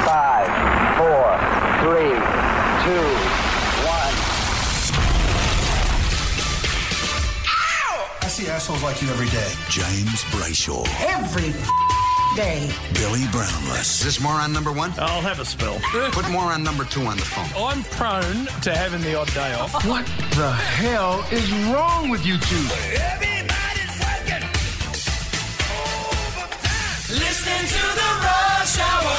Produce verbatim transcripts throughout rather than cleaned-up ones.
Five, four, three, two, one. I see assholes like you every day. James Brayshaw. Every day. Billy Brownless. Is this more on number one? I'll have a spell. Put more on number two on the phone. I'm prone to having the odd day off. What the hell is wrong with you two? Everybody's working overtime. Listening to the Rush Hour.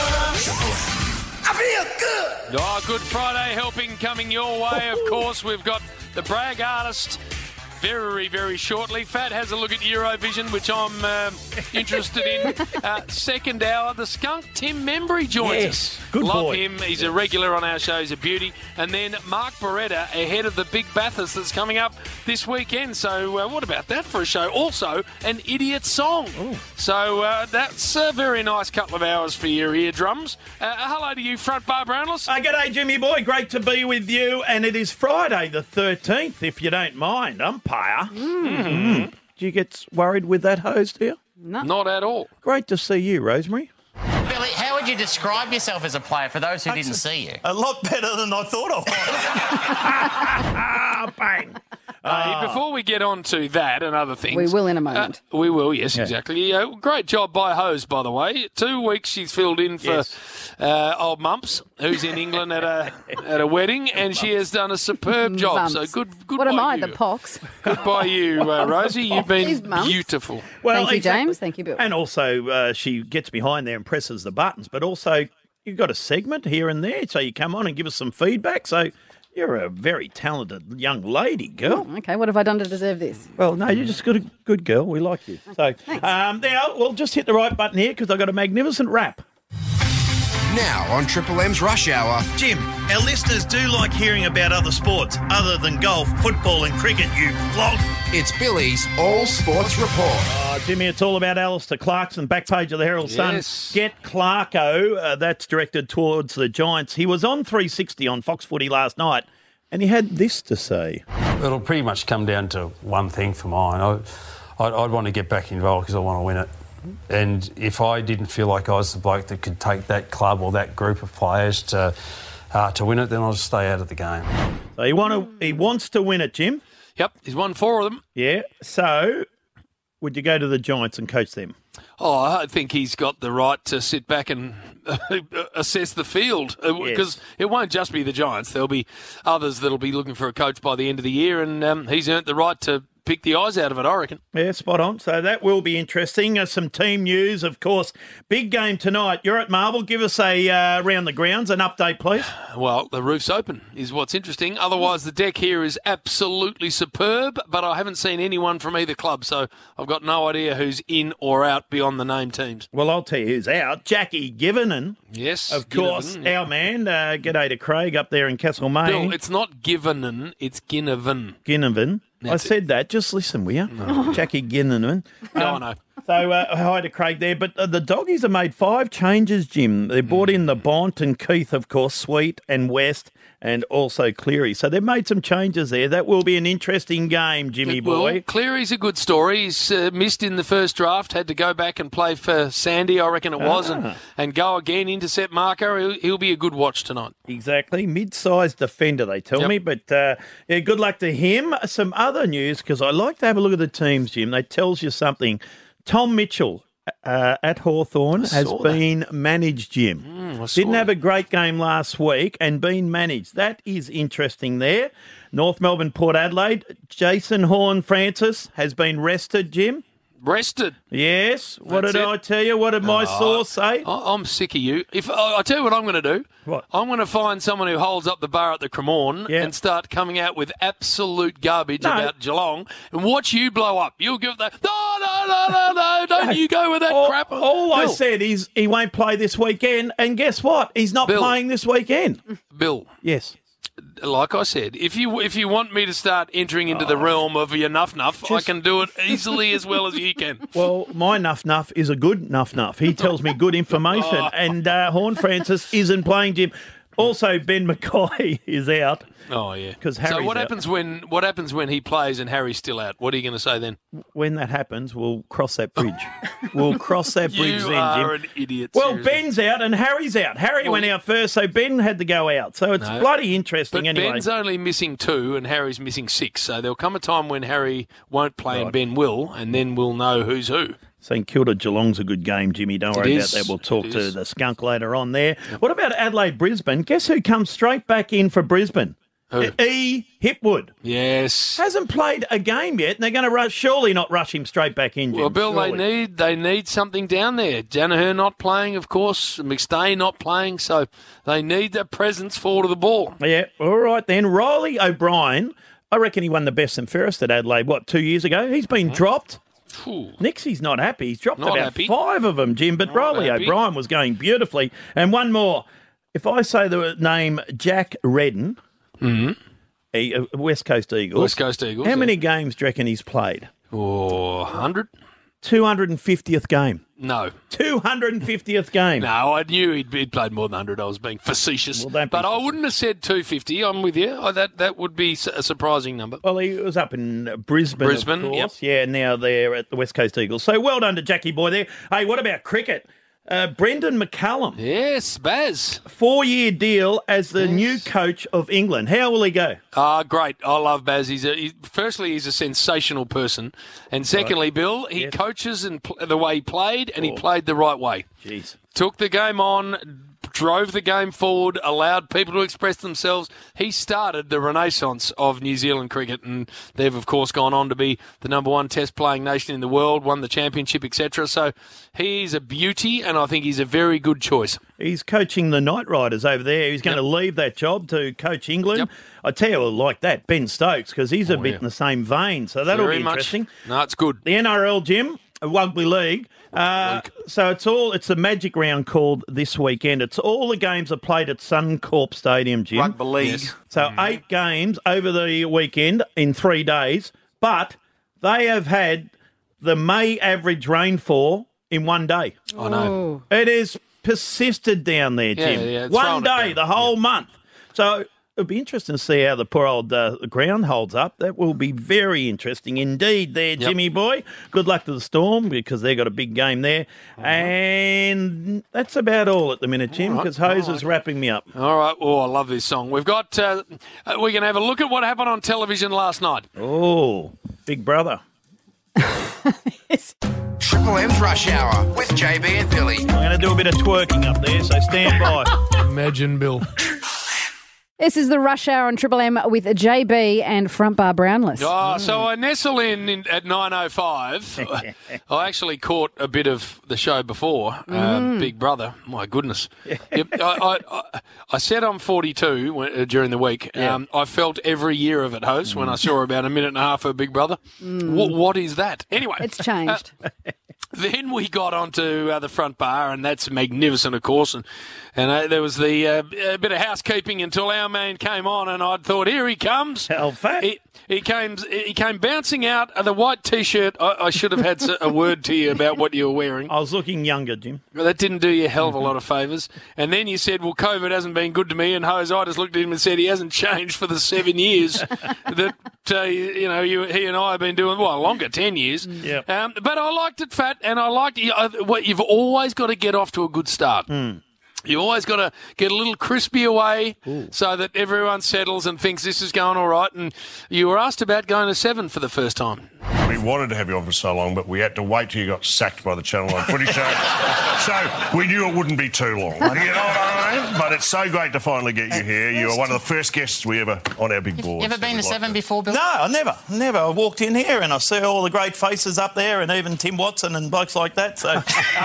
I feel good. Oh, Good Friday helping coming your way. Of course, we've got the brag artist very, very shortly. Fat has a look at Eurovision, which I'm uh, interested in. Uh, second hour, the skunk Tim Membry joins Yes, us. good Love boy. him. He's a regular on our show. He's a beauty. And then Mark Beretta ahead of the big Bathurst that's coming up this weekend. So uh, what about that for a show? Also, an idiot song. Ooh. So uh, that's a very nice couple of hours for your eardrums. Uh, hello to you, Front Bar Brownless. Uh, g'day, Jimmy boy. Great to be with you. And it is Friday the thirteenth, if you don't mind, umpire. Mm. Do you get worried with that hose, do you? Not at all. Great to see you, Rosemary. Billy, how would you describe yourself as a player for those who didn't see you? A lot better than I thought I was. Ah, bang. Uh, before we get on to that and other things... We will in a moment. Uh, we will, yes, yeah. exactly. Uh, great job by Hose, by the way. Two weeks she's filled in for Yes. uh, old Mumps, who's in England at a at a wedding, and she has done a superb job. Mumps. So good, good What by am I, you. the pox? Good by you, uh, Rosie. You've These been Mumps. beautiful. Well, Thank you, exactly. James. Thank you, Bill. And also, uh, she gets behind there and presses the buttons, but also you've got a segment here and there, so you come on and give us some feedback. So you're a very talented young lady, girl. Oh, okay, what have I done to deserve this? Well, no, you're just good, good girl. We like you. So um, now we'll just hit the right button here because I've got a magnificent rap. Now on Triple M's Rush Hour. Jim, our listeners do like hearing about other sports other than golf, football and cricket, you flog. It's Billy's All Sports Report. Uh, Jimmy, it's all about Alistair Clarkson, back page of the Herald Sun. Yes. Get Clarko, uh, that's directed towards the Giants. He was on three sixty on Fox Footy last night, and he had this to say. It'll pretty much come down to one thing for mine. I, I'd, I'd want to get back involved because I want to win it. And if I didn't feel like I was the bloke that could take that club or that group of players to uh, to win it, then I'll just stay out of the game. So he, want to, he wants to win it, Jim. Yep, he's won four of them. Yeah. So would you go to the Giants and coach them? Oh, I think he's got the right to sit back and assess the field because Yes. it won't just be the Giants. There'll be others that'll be looking for a coach by the end of the year, and um, he's earned the right to pick the eyes out of it, I reckon. Yeah, spot on. So that will be interesting. Uh, some team news, of course. Big game tonight. You're at Marvel. Give us a uh, round the grounds, an update, please. Well, the roof's open is what's interesting. Otherwise, the deck here is absolutely superb, but I haven't seen anyone from either club, so I've got no idea who's in or out beyond the named teams. Well, I'll tell you who's out. Jackie Givernan, Yes. of course, Ginnivan, yeah. our man. Uh, g'day to Craig up there in Castlemaine. Bill, it's not Givernan, it's Ginnivan. Ginnivan. I That's said that. Just listen, will you? Jackie Ginnivan. No, I know. So uh, hi to Craig there. But uh, the Doggies have made five changes, Jim. They brought in the Bont and Keith, of course, Sweet and West, and also Cleary. So they've made some changes there. That will be an interesting game, Jimmy It will. boy. Cleary's a good story. He's uh, missed in the first draft, had to go back and play for Sandy, I reckon it was, Ah. and, and go again, intercept marker. He'll, he'll be a good watch tonight. Exactly. Mid-sized defender, they tell Yep. me. But, uh, yeah, good luck to him. Some other news, because I like to have a look at the teams, Jim. They tells you something. Tom Mitchell uh, at Hawthorn has saw that. been managed, Jim. Mm, I saw Didn't have that. a great game last week and been managed. That is interesting there. North Melbourne, Port Adelaide. Jason Horne-Francis has been rested, Jim. Rested. Yes. What That's did it. I tell you? What did my source say? I- I'm sick of you. If I I tell you what I'm going to do. What? I'm going to find someone who holds up the bar at the Cremorne Yeah. and start coming out with absolute garbage No. about Geelong and watch you blow up. You'll give that. No, no, no, no, no. Don't you go with that all, crap. all I Bill, said is he won't play this weekend, and guess what? He's not Bill. playing this weekend. Bill. Yes. Like I said, if you if you want me to start entering into the realm of your nuff nuff, I Just- can do it easily as well as you can. Well, my nuff nuff is a good nuff nuff. He tells me good information, and uh, Horn Francis isn't playing, Jim. Also, Ben McKay is out. Oh yeah. 'Cause so Harry's what out. happens when what happens when he plays and Harry's still out? What are you going to say then? When that happens, we'll cross that bridge. we'll cross that bridge You then, are Jim. an idiot. Well, seriously. Ben's out and Harry's out. Harry Well, went out first, so Ben had to go out. So it's No. bloody interesting But anyway. Ben's only missing two and Harry's missing six. So there'll come a time when Harry won't play and Ben will, and then we'll know who's who. St Kilda Geelong's a good game, Jimmy. Don't It worry is. about that. We'll talk It to is. the skunk later on there. What about Adelaide Brisbane? Guess who comes straight back in for Brisbane? Who? E. Hipwood. Yes. Hasn't played a game yet, and they're going to rush, surely not rush him straight back in, Jim. Well, Bill, surely. they need they need something down there. Danaher not playing, of course. McStay not playing, so they need that presence forward of the ball. Yeah, all right then. Riley O'Brien, I reckon he won the best and fairest at Adelaide, what, two years ago? He's been dropped. Ooh. Nixie's not happy. He's dropped Not about happy. five of them, Jim. But Not Riley happy. O'Brien was going beautifully. And one more. If I say the name Jack Redden, he, uh, West Coast Eagles. Mm-hmm. West Coast Eagles. How yeah. many games do you reckon he's played? Oh, one hundred? two hundred fiftieth game. No. two hundred fiftieth game. No, I knew he'd, he'd played more than one hundred. I was being facetious. Well, don't be but I wouldn't have said two fifty. I'm with you. Oh, that that would be s- a surprising number. Well, he was up in Brisbane, Brisbane, of course. Yeah, now they're at the West Coast Eagles. So well done to Jackie Boy there. Hey, what about cricket? Uh, Brendan McCullum, Yes, Baz. four-year deal as the new coach of England. How will he go? Ah, great. I love Baz. He's a, he, firstly, he's a sensational person. And secondly, Bill, he Yes. coaches and pl- the way he played, and he played the right way. Jeez. Took the game on, drove the game forward, allowed people to express themselves. He started the renaissance of New Zealand cricket, and they've, of course, gone on to be the number one test-playing nation in the world, won the championship, et cetera. So he's a beauty, and I think he's a very good choice. He's coaching the Knight Riders over there. He's going Yep. to leave that job to coach England. Yep. I tell you, like that, Ben Stokes, because he's a Oh, bit yeah. in the same vein. So that'll very be much. interesting. No, it's good. The N R L, Jim, Rugby League. Uh, so it's all it's a magic round called this weekend. It's all the games are played at Suncorp Stadium, Jim. Rugby league. Yes. So eight games over the weekend in three days, but they have had the May average rainfall in one day. I know. It is persisted down there, Yeah, Jim. yeah, it's one thrown it day, down. the whole month. So it'll be interesting to see how the poor old uh, ground holds up. That will be very interesting indeed there, Jimmy boy. Good luck to the Storm because they've got a big game there. And that's about all at the minute, Jim, All right, because Hose all is right. wrapping me up. All right. Oh, I love this song. We've got. Uh, we're going to have a look at what happened on television last night. Oh, Big Brother. Triple M's Rush Hour with J B and Billy. I'm going to do a bit of twerking up there, so stand by. Imagine, Bill. This is the Rush Hour on Triple M with J B and Front Bar Brownless. Oh, so I nestle in, in at nine oh five. I actually caught a bit of the show before, um, Big Brother. My goodness. Yep, I, I, I, I said I'm forty-two when, uh, during the week. Um, I felt every year of it, host, when I saw about a minute and a half of Big Brother. What, what is that? Anyway. It's changed. Then we got onto uh, the front bar, and that's magnificent, of course. And and uh, there was the uh, a bit of housekeeping until our man came on, and I thought, here he comes. How fat? He, he came he came bouncing out of the white T-shirt. I, I should have had s- a word to you about what you were wearing. I was looking younger, Jim. Well, that didn't do you a hell of a lot of favours. And then you said, well, COVID hasn't been good to me. And Hose, I just looked at him and said, he hasn't changed for the seven years that, uh, you know, you, he and I have been doing, well, longer, ten years. Yep. Um, but I liked it, Fat, and I liked it. Uh, what You've always got to get off to a good start. You always got to get a little crispy away so that everyone settles and thinks this is going all right. And you were asked about going to seven for the first time. We wanted to have you on for so long, but we had to wait till you got sacked by the Channel nine Footy Show. So we knew it wouldn't be too long. You know what I mean? But it's so great to finally get you here. You are one of the first guests we ever on our big board. You ever been to seven before, Bill? No, I never, never. I walked in here and I see all the great faces up there, and even Tim Watson and blokes like that. So,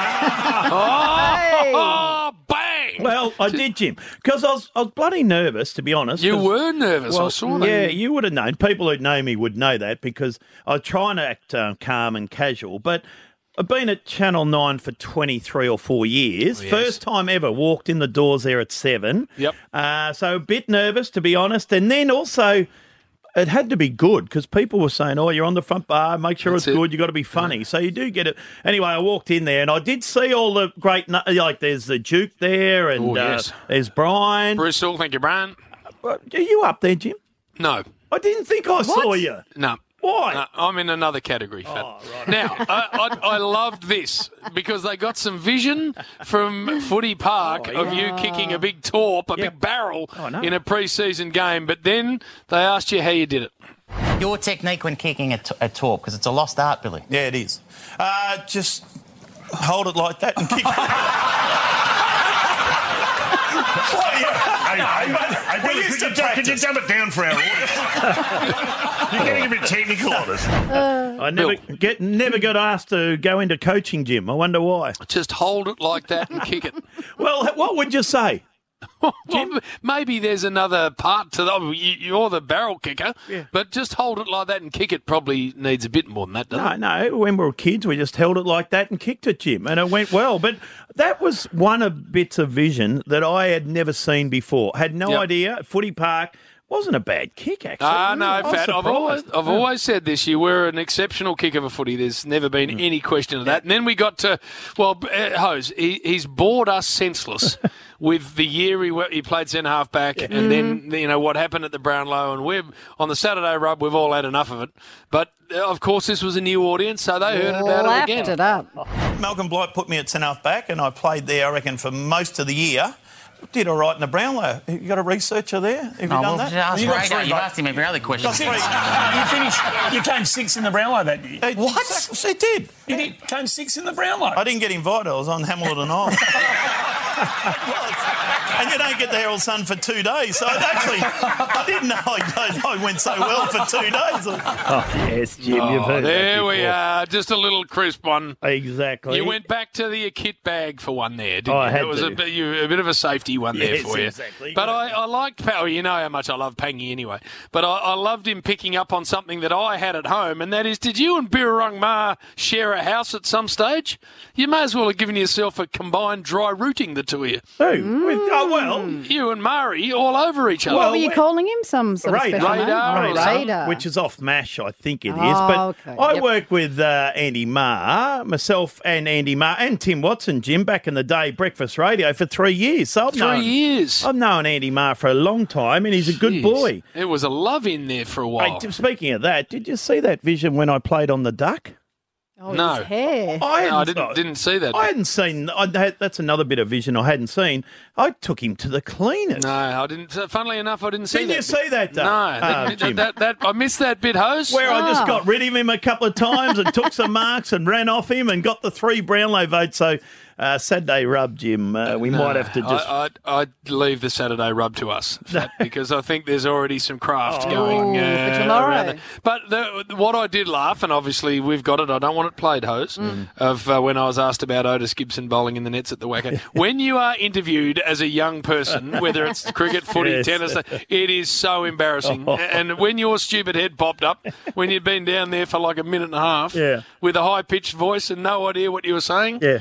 Oh, bang! Well, I did, Jim, because I was, I was bloody nervous, to be honest. You 'cause- were nervous, I Well, saw that. yeah, you would have known. People who know me would know that because I was trying to act um, calm and casual. But I've been at Channel nine for twenty-three or four years. Oh, yes. First time ever walked in the doors there at seven. Yep. Uh, so a bit nervous, to be honest. And then also, it had to be good because people were saying, oh, you're on the front bar, make sure That's it's it. good, you've got to be funny. So you do get it. Anyway, I walked in there and I did see all the great, nu- like there's the Duke there and Oh, yes. uh, there's Brian. Bristol, thank you, Brian. Are you up there, Jim? No. I didn't think I saw you. No. Why? No, I'm in another category, Fat. Oh, right. Now, I, I, I loved this because they got some vision from Footy Park Oh, of you kicking a big torp, a Yep. big barrel Oh, no. in a pre-season game, but then they asked you how you did it. Your technique when kicking a, t- a torp, because it's a lost art, Billy. Yeah, it is. Uh, just hold it like that and kick it. What are you? Hey, hey, hey, Billy, used could to you, could you practice. dumb it down for our audience? You're getting a bit technical on us. I never get never got asked to go into coaching, Jim. I wonder why. Just hold it like that and kick it. Well, what would you say? Well, maybe there's another part to that. You- You're the barrel kicker, Yeah. but just hold it like that and kick it probably needs a bit more than that, doesn't No, it? no. When we were kids, we just held it like that and kicked it, Jim, and it went well. But that was one of bits of vision that I had never seen before. Had no Yep. idea. Footy Park wasn't a bad kick, actually. Ah, no, I was Fat. I've always, surprised. I've always said this. You were an exceptional kick of a footy. There's never been Mm. any question of that. And then we got to, well, uh, Hose, he, he's bored us senseless with the year he, wa- he played centre half back and then, you know, what happened at the Brownlow. And we've, on the Saturday rub, we've all had enough of it. But, uh, of course, this was a new audience, so they heard about Lapped it again. it up. Malcolm Blight put me at centre half back and I played there, I reckon, for most of the year. Did all right in the Brownlow. You got a researcher there? Have you Oh, done well, that? just ask You got Ray, three, You've mate. asked him every other question. Got three. You finished. You came sixth in the Brownlow that year. Hey, What? exactly, It did. You did, came sixth in the Brownlow. I didn't get invited. I was on Hamilton Island. And you don't get there all of a sudden for two days. So I actually, I didn't know I, I went so well for two days. Oh, yes, Jim. you've Oh, heard there that we before. are. Just a little crisp one. Exactly. You went back to the kit bag for one there, didn't Oh, you? I had It was to. A, bit- you, a bit of a safety one there Yes, for you. exactly. But I, I liked Powell. You know how much I love Pangy anyway. But I, I loved him picking up on something that I had at home, and that is, did you and Birrarung Ma share a house at some stage? You may as well have given yourself a combined dry rooting, the two of you. Who? With- Oh, well. You and Murray all over each other. What Well, were you we- calling him? Some sort Radar. of special name? Radar Oh, or something. Radar. Which is off MASH, I think it is. Oh, but okay. I Yep. worked with uh, Andy Marr, myself and Andy Marr, and Tim Watson, Jim, back in the day, Breakfast Radio for three years. So I've Three known, years. I've known Andy Marr for a long time, and he's a good Jeez. boy. It was a love in there for a Hey, while. t- speaking of that, did you see that vision when I played on the Duck? Oh, No. his hair. I, No, I hadn't- didn't, didn't see that. I hadn't seen. I had, that's another bit of vision I hadn't seen. I took him to the cleaners. No, I didn't. Funnily enough, I didn't see Didn't that. you see that, though? No, Ah, that, Jim. that, that, I missed that bit, Hose. Where I just Ah. got rid of him a couple of times and took some marks and ran off him and got the three Brownlow votes. So uh, Saturday rub, Jim, uh, we No, might have to just. I, I'd, I'd leave the Saturday rub to us Fat, because I think there's already some craft Oh. going Ooh, uh, for tomorrow. around it. But the, what I did laugh, and obviously we've got it. I don't want it played, Hose, Mm. of uh, when I was asked about Otis Gibson bowling in the nets at the Wacker. When you are interviewed as a young person, whether it's cricket, footy, Yes. tennis, it is so embarrassing. And when your stupid head popped up, when you'd been down there for like a minute and a half Yeah. with a high pitched voice and no idea what you were saying, Yeah.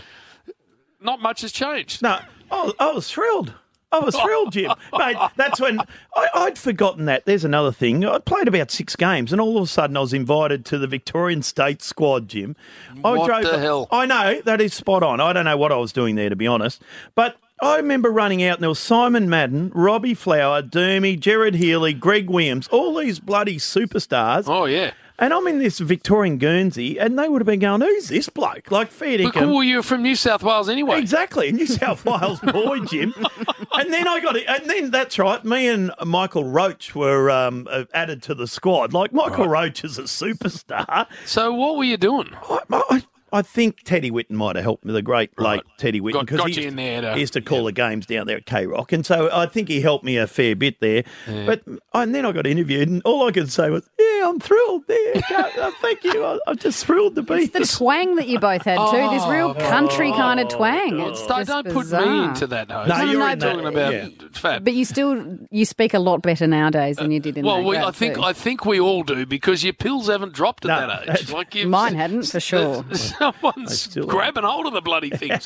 not much has changed. No, I, I was thrilled. I was thrilled, Jim. Mate, that's when I, I'd forgotten that. There's another thing. I played about six games, and all of a sudden I was invited to the Victorian State squad, Jim. I What the hell? I know, that is spot on. I don't know what I was doing there, to be honest. But I remember running out, and there was Simon Madden, Robbie Flower, Dermy, Gerard Healy, Greg Williams, all these bloody superstars. Oh, yeah. And I'm in this Victorian Guernsey, and they would have been going, who's this bloke? Like, fair But dinkum. cool, you're from New South Wales anyway. Exactly, New South Wales boy, Jim. And then I got it, and then that's right. Me and Michael Roach were um, uh, added to the squad. Like Michael Roach is a superstar. So what were you doing? I, I, I think Teddy Whitten might have helped me, the great late Teddy Whitten, Got- got he, you in there to- he used to call the games down there at K Rock, and so I think he helped me a fair bit there. Yeah. But and then I got interviewed, and all I could say was, "Yeah, I'm thrilled. There, uh, thank you. I, I'm just thrilled to be." It's the twang that you both had too. This real country kind of twang. It's Don't, just don't put bizarre. me into that, Hose. No, you're no, in talking that, about yeah. Fat. But you still you speak a lot better nowadays than you did in well, that we, grade I think too. I think we all do because your pills haven't dropped at No, that age. that's- Like you've- Mine hadn't, for sure. Someone's grabbing hold of the bloody things.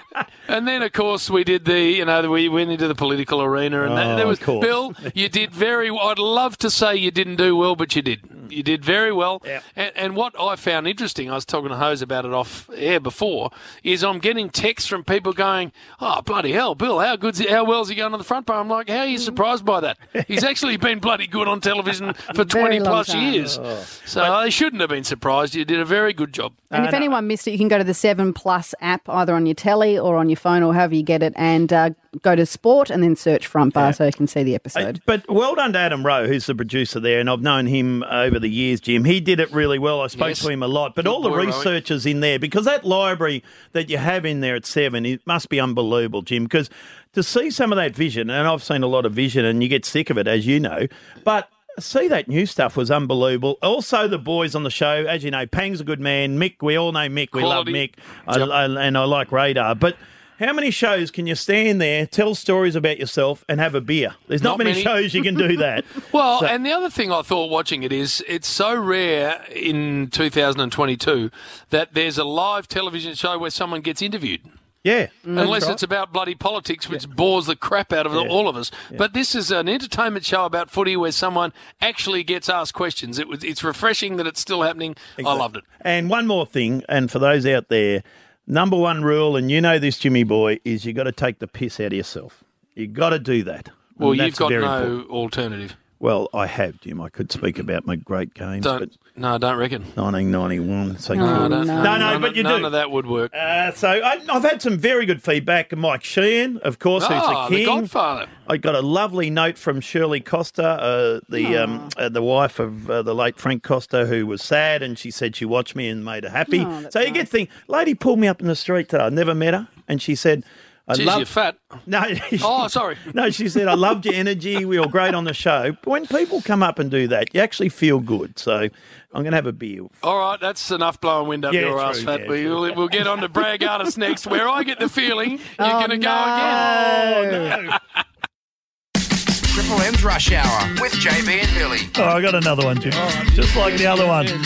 And then, of course, we did the, you know, we went into the political arena. And oh, that, there was, of course. Bill, you did very well. I'd love to say you didn't do well, but you did. You did very well. Yeah. And, and what I found interesting, I was talking to Hose about it off air before, is I'm getting texts from people going, oh, bloody hell, Bill, how good's he, how well's he going on the front bar? I'm like, how are you surprised by that? He's actually been bloody good on television for twenty plus years. Oh. So but, they shouldn't have been surprised. You did a very good job. And uh, if no. anyone missed it, you can go to the seven Plus app, either on your telly or on your phone or however you get it, and uh, go to sport and then search Front Bar yeah. so you can see the episode. Uh, but well done to Adam Rowe, who's the producer there, and I've known him over the years, Jim. He did it really well. I spoke yes. to him a lot. But good all the boy, researchers in there, because that library that you have in there at seven, it must be unbelievable, Jim, because to see some of that vision, and I've seen a lot of vision and you get sick of it, as you know, but see that new stuff was unbelievable. Also, the boys on the show, as you know, Pang's a good man. Mick, we all know Mick. We Quality. love Mick. I, yep. I, and I like Radar. But how many shows can you stand there, tell stories about yourself and have a beer? There's not, not many, many shows you can do that. Well, so, and the other thing I thought watching it is it's so rare in two thousand twenty-two that there's a live television show where someone gets interviewed. Yeah. Unless right. it's about bloody politics, which yeah. bores the crap out of yeah. all of us. Yeah. But this is an entertainment show about footy where someone actually gets asked questions. It was, it's refreshing that it's still happening. Exactly. I loved it. And one more thing, and for those out there, number one rule, and you know this, Jimmy boy, is you got to take the piss out of yourself. You got to do that. Well, you've got no important. alternative. Well, I have, Jim. I could speak about my great games. Don't, but no, don't reckon. nineteen ninety-one. So no, no, no, no, no, but you none do. None of that would work. Uh, so I, I've had some very good feedback. Mike Sheehan, of course, oh, who's the king. the Godfather. I got a lovely note from Shirley Costa, uh, the um, uh, the wife of uh, the late Frank Costa, who was sad, and she said she watched me and made her happy. Oh, so you nice. get the thing. Lady pulled me up in the street today. I never met her, and she said, I Jeez, love- you're fat. No. Oh, sorry. No, she said, I loved your energy. We were great on the show. But when people come up and do that, you actually feel good. So I'm going to have a beer. All right, that's enough blowing wind up yeah, your true, ass, Fat. Yeah, we'll, we'll get on to brag artists next, where I get the feeling you're oh, going to no. go again. Oh, no. Triple M's Rush Hour with J B and Billy. Oh, I got another one, Jim. Oh, just like the other one.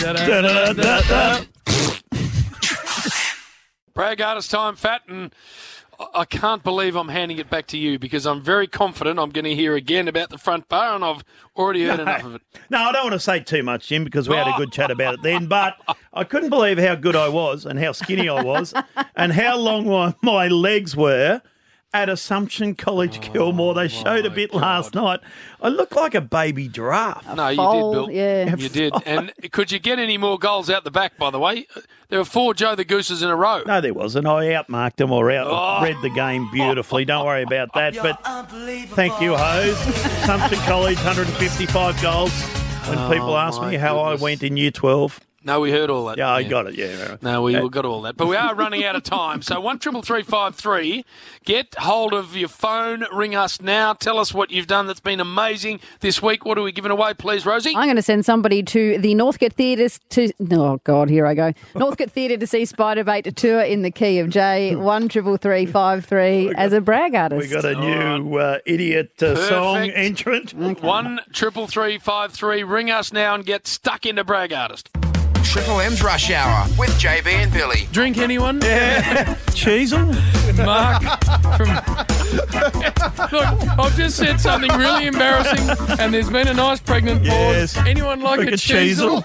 Brag artist time, Fat, and I can't believe I'm handing it back to you because I'm very confident I'm going to hear again about the Front Bar, and I've already heard no, enough of it. No, I don't want to say too much, Jim, because we had a good chat about it then, but I couldn't believe how good I was and how skinny I was and how long my, my legs were at Assumption College, oh, Kilmore. They showed a bit God. last night. I looked like a baby giraffe. No, you foal, did, Bill. Yeah. You did. And could you get any more goals out the back, by the way? There were four Joe the Gooses in a row. No, there wasn't. I outmarked them or out oh. read the game beautifully. Don't worry about that. But thank you, Hose. Assumption College, one hundred fifty-five goals. When oh, people ask me how goodness. I went in year twelve. No, we heard all that. Yeah, I yeah. got it, yeah. No, we, we got all that. But we are running out of time. So one triple three five three, get hold of your phone, ring us now. Tell us what you've done that's been amazing this week. What are we giving away, please, Rosie? I'm going to send somebody to the Northcote Theatre to... Oh, God, here I go. Northcote Theatre to see Spiderbait tour in the key of J, one triple three five three as a brag artist. We got a new uh, idiot uh, song entrant. Okay. one triple three five three, ring us now and get stuck into brag artist. Triple M's Rush Hour with J B and Billy. Drink anyone? Yeah. Cheesel? Mark from... Look, I've just said something really embarrassing and there's been a nice pregnant pause. Yes. Anyone like, like a, a cheesel?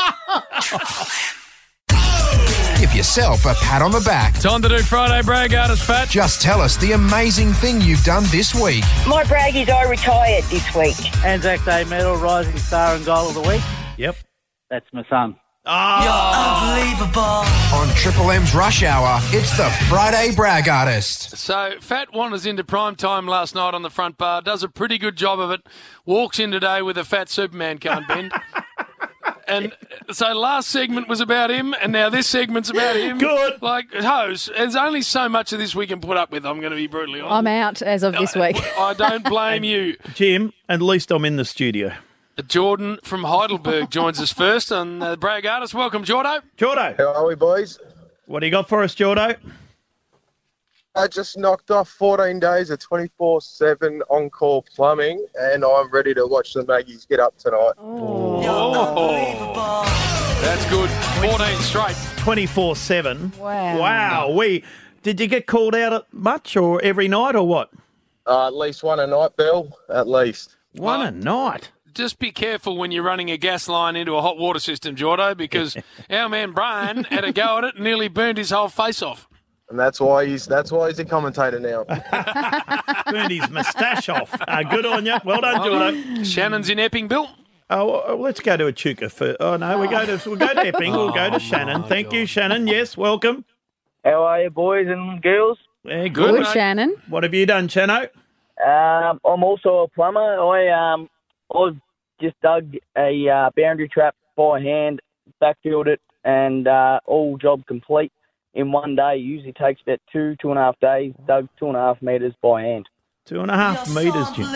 Give yourself a pat on the back. Time to do Friday brag artist, Fat. Just tell us the amazing thing you've done this week. My brag is I retired this week. Anzac Day medal, rising star and goal of the week. Yep. That's my son. Oh. You're unbelievable. On Triple M's Rush Hour, it's the Friday Brag Artist. So, Fat wanders into prime time last night on the Front Bar, does a pretty good job of it, walks in today with a fat Superman can't bend. And so last segment was about him, and now this segment's about him. Good. Like, Hose, there's only so much of this we can put up with, I'm going to be brutally honest. I'm out as of this week. I don't blame you. Jim, at least I'm in the studio. Jordan from Heidelberg joins us first on the Brag Artist. Welcome, Jordo. Jordo. How are we, boys? What do you got for us, Jordo? I just knocked off fourteen days of twenty-four seven on-call plumbing, and I'm ready to watch the Maggies get up tonight. Oh. oh. That's good. fourteen straight. twenty-four seven. Wow. Wow. We Did you get called out much or every night or what? Uh, at least one a night, Bill. At least. One a night? Just be careful when you're running a gas line into a hot water system, Jordo, because our man Brian had a go at it and nearly burned his whole face off. And that's why he's that's why he's a commentator now. Burned his moustache off. Uh, good on you. Well done, Jordo. Shannon's in Epping, Bill. Oh, well, let's go to Echuca first. Oh no, we go to we'll go to Epping. We'll go to Shannon. Thank you, Shannon. Yes, welcome. How are you, boys and girls? Yeah, good, Good, mate. Shannon. What have you done, Shano? Um, I'm also a plumber. I um, I've just dug a uh, boundary trap by hand, backfilled it, and uh, all job complete in one day. Usually takes about two, two and a half days. Dug two and a half metres by hand. Two and a half metres, Jim.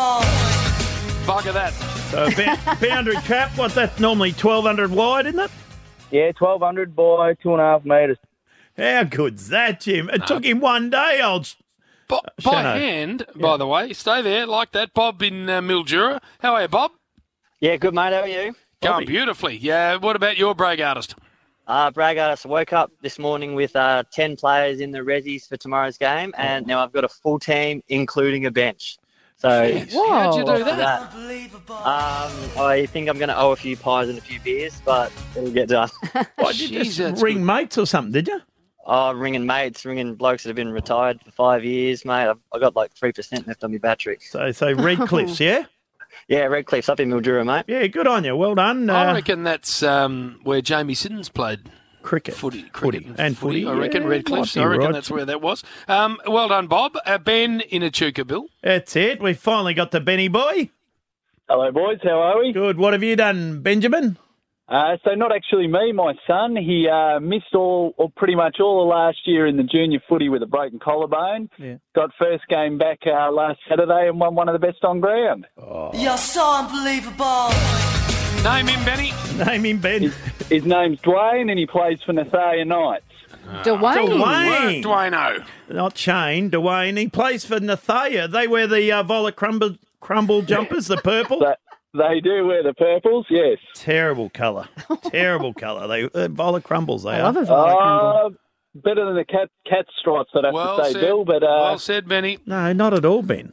Bugger that. So ba- boundary trap. What's that? Normally twelve hundred wide, isn't it? Yeah, twelve hundred by two and a half metres. How good's that, Jim? It took him one day, old. Bo- by Shano. hand, by the way. Stay there like that. Bob in uh, Mildura. How are you, Bob? Yeah, good, mate. How are you? Going beautifully. Yeah. What about your brag artist? Uh, brag artist, I woke up this morning with uh, ten players in the resis for tomorrow's game, and now I've got a full team, including a bench. So, How'd you do that? Um, I think I'm going to owe a few pies and a few beers, but it'll get done. What, did you just ring mates or something, did you? Oh, ringing mates, ringing blokes that have been retired for five years, mate. I've, I've got like three percent left on my battery. So, so Redcliffs, yeah? Yeah, Redcliffs up in Mildura, mate. Yeah, good on you. Well done. I Uh, reckon that's um, where Jamie Siddons played. Cricket. Footy. Footy. Cricket And footy, I reckon. yeah, Redcliffs. might I be reckon right. that's where that was. Um, well done, Bob. Uh, Ben in Echuca, Bill. That's it. We finally got the Benny boy. Hello, boys. How are we? Good. What have you done, Benjamin? Uh, so not actually me, my son. He uh, missed all, or pretty much all of last year in the junior footy with a broken collarbone. Yeah. Got first game back uh, last Saturday and won one of the best on ground. You're so unbelievable. Name him, Benny. Name him, Ben. His, his name's Dwayne, and he plays for Nathalia Knights. Dwayne. Dwayne. Dwayno. Not Shane. Dwayne. He plays for Nathalia. They wear the uh, Vola crumble, crumble jumpers, the purple. They, they do wear the purples, yes. Terrible colour. Terrible colour. They uh, Vola crumbles, they I are. love a Vola crumble. Uh, better than the cat cat stripes, I'd have Well to say, said. Bill. But uh, Well said, Benny. No, not at all, Ben.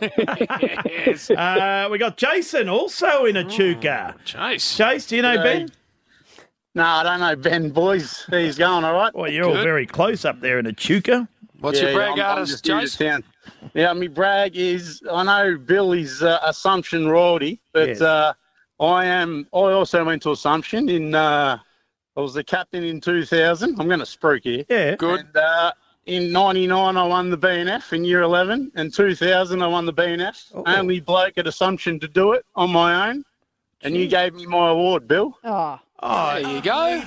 Yes. Uh, we got Jason also in Echuca. Chase. Chase, do you know Ben? No, I don't know Ben, boys. He's going all right. Well, you're all Good. very close up there in Echuca. What's Yeah, your brag I'm- I'm artist, just new to Chase? town. Yeah, my brag is I know Bill is uh, Assumption royalty, but Yes. uh, I am. I also went to Assumption in. Uh, I was the captain in two thousand. I'm going to spruik here. Yeah. Good. And, uh, in ninety-nine, I won the B N F in year eleven, and two thousand, I won the B N F. Oh. Only bloke at Assumption to do it on my own, and you gave me my award, Bill. Oh. Oh, There you go.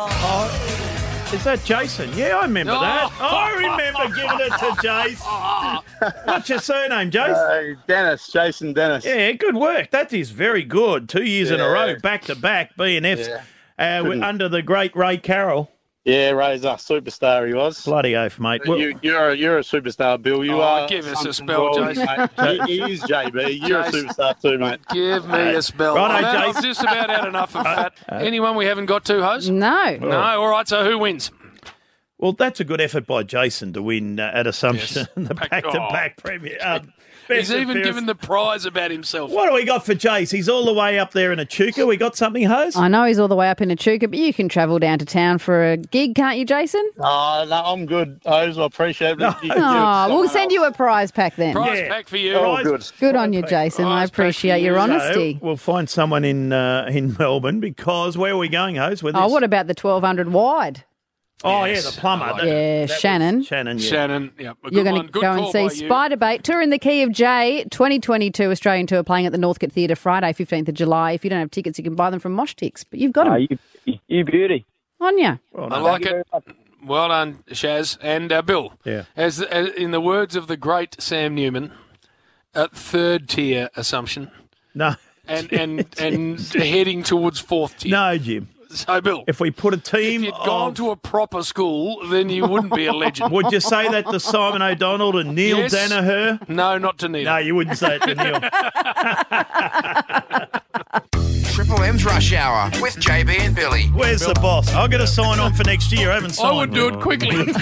oh, is that Jason? Yeah, I remember Oh. that. I remember giving it to Jace. What's your surname, Jace? Uh, Dennis, Jason Dennis. Yeah, good work. That is very good. Two years in a Yeah. row, back to back, B and Fs. Yeah. Uh, we're under the great Ray Carroll. Yeah, Razor, superstar he was. Bloody oath, mate. Well, You, you're a, you're a superstar, Bill. You Oh, are. give us a something spell, royalty, Jason. mate. he, he is J B. You're Jason. a superstar too, mate. Give me a spell. Righto, Well, Jason. I've just about had enough of that. Anyone we haven't got to, host? No. No. All right, so who wins? well, that's a good effort by Jason to win uh, at Assumption, Yes. the back-to-back Premier. Um, best He's even appearance. given the prize about himself. What do we got for Jace? He's all the way up there in Echuca. We got something, Hose? I know he's all the way up in Echuca, but you can travel down to town for a gig, can't you, Jason? Oh, no, I'm good, Oz. I appreciate it. You- you- Oh, we'll someone send else. you a prize pack then. Prize Yeah. pack for you. Oh, Prize- good. Good on you, Jason. I Prize pack for appreciate your you. honesty. So we'll find someone in uh, in Melbourne because where are we going, Hose? With Oh, this? what about the twelve hundred wide? Oh, Yes, yeah, the plumber. I like That- Yeah, that was Shannon. Shannon, yeah. Shannon, yeah. a good You're going one. to Good go and call see by you. Spider Bait. Tour in the Key of J, twenty twenty-two Australian Tour playing at the Northcote Theatre Friday, fifteenth of July. If you don't have tickets, you can buy them from Mosh Tix, but you've got them. Oh, you, you beauty. On ya. Well, I no, like Thank you it. very much. Well done, Shaz. And uh, Bill, Yeah. as, as in the words of the great Sam Newman, at third tier assumption No. and, and, and heading towards fourth tier. No, Jim. So, Bill, If we put a if team you'd gone of... to a proper school, then you wouldn't be a legend. Would you say that to Simon O'Donnell and Neil Yes. Danaher? No, not to Neil. No, you wouldn't say it to Neil. Triple M's Rush Hour with J B and Billy. Where's the boss? I'll get a sign on for next year. I haven't signed. I would do it quickly.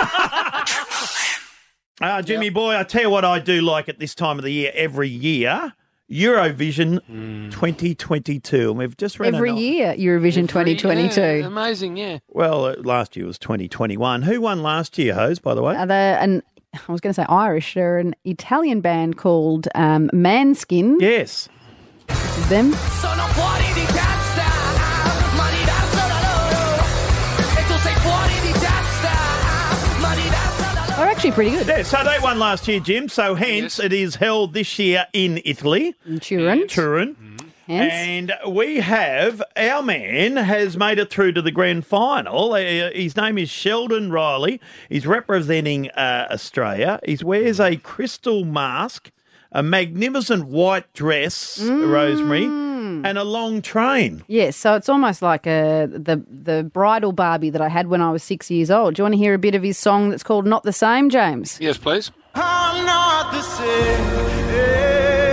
Uh, Jimmy boy, I tell you what I do like at this time of the year every year. Eurovision Hmm. twenty twenty-two. And we've just ran Every a, year, Eurovision twenty twenty-two. Yeah, amazing, yeah. Well, uh, last year was twenty twenty-one. Who won last year, Hose, by the way? Are they an, I was going to say Irish. They're an Italian band called um, Manskin. Yes. This is them. Sono fuori di testa, ma di danza da loro. E tu sei fuori di testa, ma di danza da loro. They're actually pretty good. Yeah, so they won last year, Jim. So hence it is held this year in Italy. In Turin. Turin. Hence. And we have, our man has made it through to the grand final. Uh, his name is Sheldon Riley. He's representing uh, Australia. He wears a crystal mask, a magnificent white dress, Rosemary, and a long train. Yes, so it's almost like a, the the bridal Barbie that I had when I was six years old. Do you want to hear a bit of his song that's called Not the Same, James? Yes, please. I'm not the same.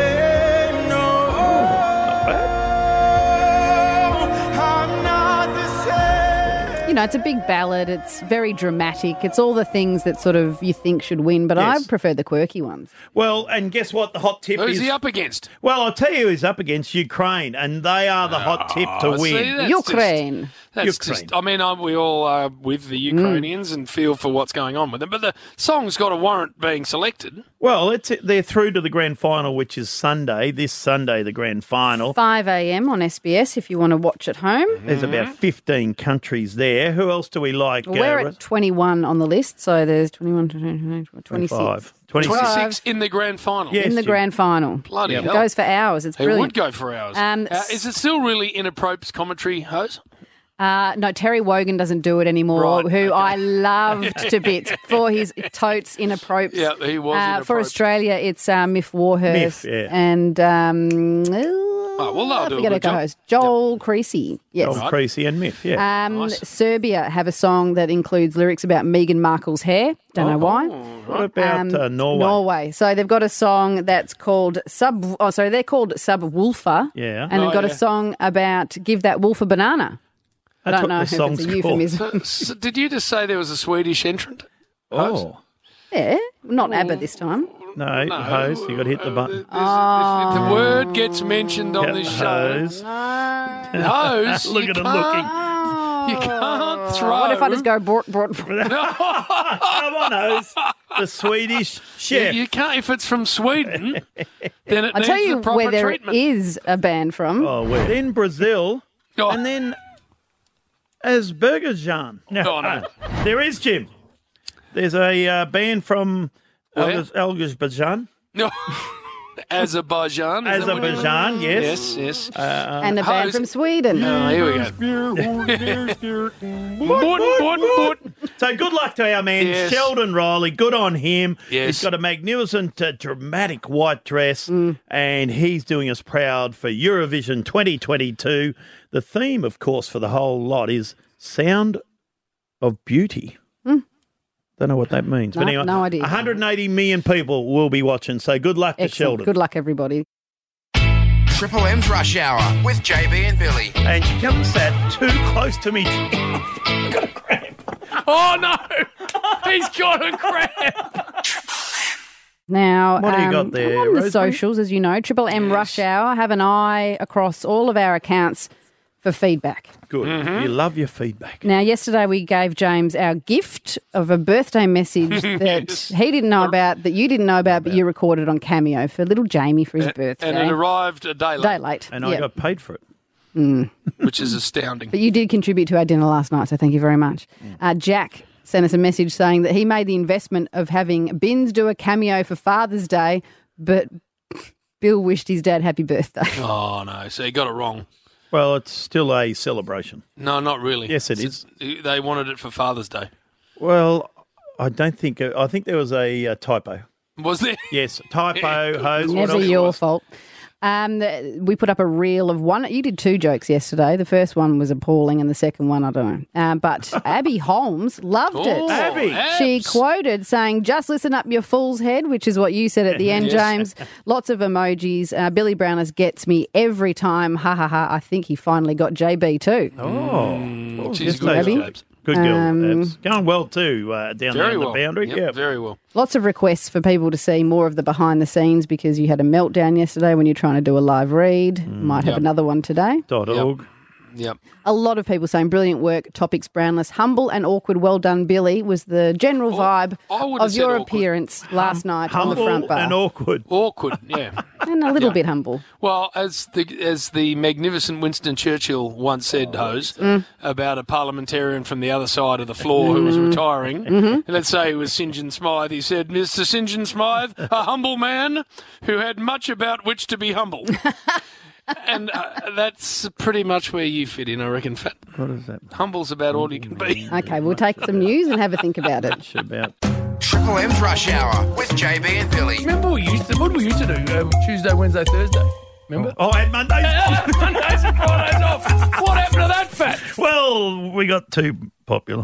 You know, it's a big ballad. It's very dramatic. It's all the things that sort of you think should win, but Yes. I prefer the quirky ones. Well, and guess what? The hot tip Who's is... he up against? Well, I'll tell you who's up against Ukraine, and they are the hot tip to Oh, see, win. that's Ukraine. Just, that's Ukraine. just, I mean, um, we all are with the Ukrainians and feel for what's going on with them, but the song's got to warrant being selected. Well, it's they're through to the grand final, which is Sunday. This Sunday, the grand final. five a.m. on S B S if you want to watch at home. There's about fifteen countries there. Who else do we like? Well, we're uh, at twenty-one on the list, so there's twenty-one, twenty-six. twenty-five. twenty-six in the grand final. Yes, in the Jim. grand final. Bloody It hell. goes for hours. It's It brilliant. would go for hours. Um, Uh, is it still really inappropriate commentary, Hose? Uh, no, Terry Wogan doesn't do it anymore, Right, who okay. I loved to bits for his totes inappropriate. Yeah, he was Uh, for inappropriate. Australia, it's uh, Miff Warhurst Miff, yeah. and um, Oh, well, they'll I do a forget good her job. co-host, Joel Creasy. Yes. John Creasy and Miff, yeah. Um, Nice. Serbia have a song that includes lyrics about Meghan Markle's hair. Don't know why. What about Um, uh, Norway? Norway. So they've got a song that's called Sub. Oh, sorry, they're called Subwoofer. Yeah. And they've Oh, got yeah. a song about give that wolf a banana. I That's don't what know the if it's song's a called. euphemism. So, so did you just say there was a Swedish entrant? Oh. Yeah, not ABBA this time. No, hose. You got to hit the button. If, if the word gets mentioned on Yep, this show, hose. Hose, Look you at him can't- looking. You can't throw. What if I just go bort, bort, Come on, hose. The Swedish You, chef. you can't if it's from Sweden. Then it I'll needs tell you the proper where there treatment. is a band from. Oh, where? Then Brazil, Oh. and then Azerbaijan. No, Oh, no. there is, Jim. There's a uh, band from Where? Azerbaijan. No. Azerbaijan. is that what it is? Azerbaijan, yes. Yes, yes. Uh, and a band Hose. from Sweden. Oh, here we go. Boot, boot, boot. So good luck to our man, Yes. Sheldon Riley. Good on him. Yes. He's got a magnificent, uh, dramatic white dress, Mm. and he's doing us proud for Eurovision twenty twenty-two. The theme, of course, for the whole lot is Sound of Beauty. Mm. Don't know what that means. No, but anyway, no idea. one hundred eighty million people will be watching, so good luck to Excellent. Sheldon. Good luck, everybody. Triple M's Rush Hour with J B and Billy. And she comes sat too close to me. I've got a cramp. Oh, no. He's got a cramp. Now, What do you got um, there, on the Rosemary? socials, as you know, Triple M Yes. Rush Hour have an eye across all of our accounts for feedback. Good. Mm-hmm. You love your feedback. Now, yesterday we gave James our gift of a birthday message that Yes. he didn't know about, that you didn't know about, but you recorded on Cameo for little Jamie for his birthday. And it arrived a day late, Day late. And I yeah. got paid for it. which is astounding. But you did contribute to our dinner last night, so thank you very much. Uh, Jack sent us a message saying that he made the investment of having Bins do a cameo for Father's Day, but Bill wished his dad happy birthday. Oh, no. So you got it wrong. Well, it's still a celebration. No, not really. Yes, it It's- They wanted it for Father's Day. Well, I don't think. I think there was a, uh typo. Was there? Yes, typo. Hose. what Never else? your fault. Um, the, we put up a reel of one. You did two jokes yesterday. The first one was appalling, and the second one, I don't know. Um, but Abby Holmes loved it. Oh, Abby. She Abs. quoted saying, "Just listen up your fool's head," which is what you said at the end, Yes. James. Lots of emojis. Uh, Billy Browners gets me every time. Ha ha ha. I think he finally got J B too. Oh, Mm, well, she's just good, those Abby. Abs. Good girl. Um, Abs. Going well too uh, down Very there well. on the boundary. Yep, yeah, very well. Lots of requests for people to see more of the behind the scenes because you had a meltdown yesterday when you're trying to do a live read. Might have Yep. another one today. Dot org. Yep. A lot of people saying brilliant work, topics Brownless, humble and awkward, well done, Billy, was the general vibe I would have of said your awkward. appearance last night on the Humble front bar. and awkward. Awkward, yeah. And a little Yeah. bit humble. Well, as the as the magnificent Winston Churchill once said, Hose, Mm. about a parliamentarian from the other side of the floor who was Mm. retiring. Mhm. Let's say it was St John Smythe. He said, "Mister St John Smythe, a humble man who had much about which to be humble." And uh, that's pretty much where you fit in, I reckon, Fat. What is that? Humble's about all you can be. Okay, we'll take some news and have a think about it. About Triple M's Rush Hour with J B and Billy. Remember what we used to, what did we used to do? Um, Tuesday, Wednesday, Thursday. Remember? Oh, and Mondays. Mondays and Fridays off. What happened to that, Fat? Well, we got too popular.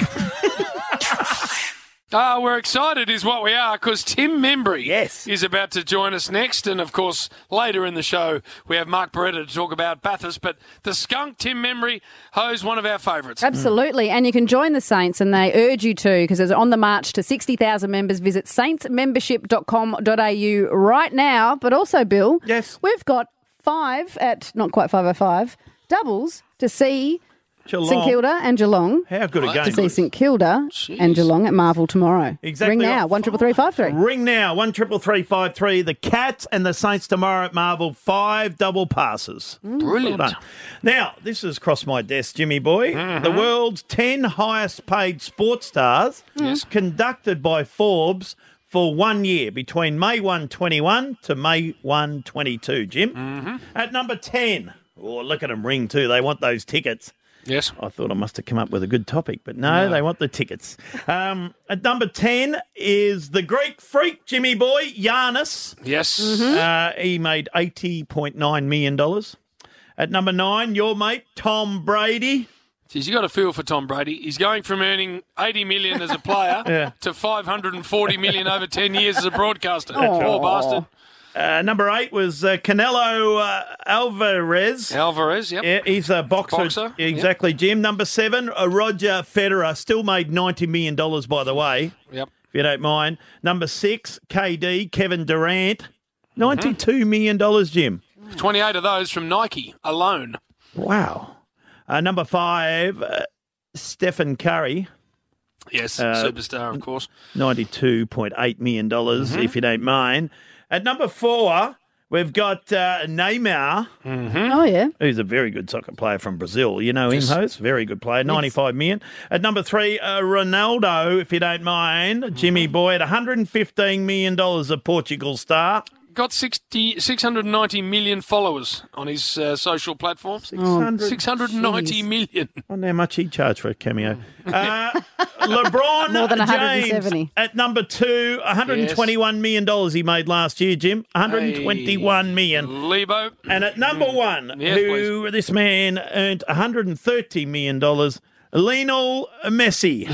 Ah, we're excited is what we are because Tim Membry yes. is about to join us next. And, of course, later in the show, we have Mark Beretta to talk about Bathurst. But the skunk, Tim Membry, Hose, one of our favourites. Absolutely. And you can join the Saints, and they urge you to, because it's on the march to sixty thousand members. Visit saints membership dot com dot a u right now. But also, Bill, yes, we've got five at not quite five oh five doubles to see Geelong. St Kilda and Geelong. How good a game. To see St Kilda and Geelong at Marvel tomorrow. Exactly. Ring now, one triple three five three. Ring now, one triple three five three. The Cats and the Saints tomorrow at Marvel. Five double passes. Brilliant. Well done. Now, this has crossed my desk, Jimmy boy. Mm-hmm. The world's ten highest paid sports stars, Yes. conducted by Forbes for one year, between May first twenty-one to May first twenty-two, Jim. Mm-hmm. At number ten, oh, look at them ring too. They want those tickets. Yes. I thought I must have come up with a good topic, but no, No. they want the tickets. Um, at number ten is the Greek freak, Jimmy boy, Giannis. Yes. Uh, he made eighty point nine million dollars. At number nine, your mate, Tom Brady. Jeez, you got a feel for Tom Brady. He's going from earning eighty million dollars as a player Yeah. to five hundred forty million dollars over ten years as a broadcaster. That's Poor right. bastard. Uh, number eight was uh, Canelo uh, Alvarez. Alvarez, yep. Yeah, he's a boxer. Boxer, Exactly, Jim. Number seven, uh, Roger Federer. Still made ninety million dollars, by the way, Yep. if you don't mind. Number six, K D, Kevin Durant. ninety-two million dollars, Jim. twenty-eight of those from Nike alone. Wow. Uh, number five, uh, Stephen Curry. Yes, Uh, superstar, of course. ninety-two point eight million dollars, Mhm. if you don't mind. At number four, we've got uh, Neymar. Oh, yeah. Who's a very good soccer player from Brazil. You know him, Yes. host? Very good player. ninety-five million. At number three, uh, Ronaldo, if you don't mind. Jimmy Boy at one hundred fifteen million dollars, a Portugal star. Got sixty, six hundred ninety million followers on his uh, social platforms. Oh, six hundred ninety million. I wonder how much he charged for a cameo. Uh, LeBron More than one hundred James seventy. at number two, one hundred twenty-one million dollars he made last year, Jim. one hundred twenty-one million. Lebo. And at number one, Yes, who this man earned one hundred thirty million dollars, Lionel Messi.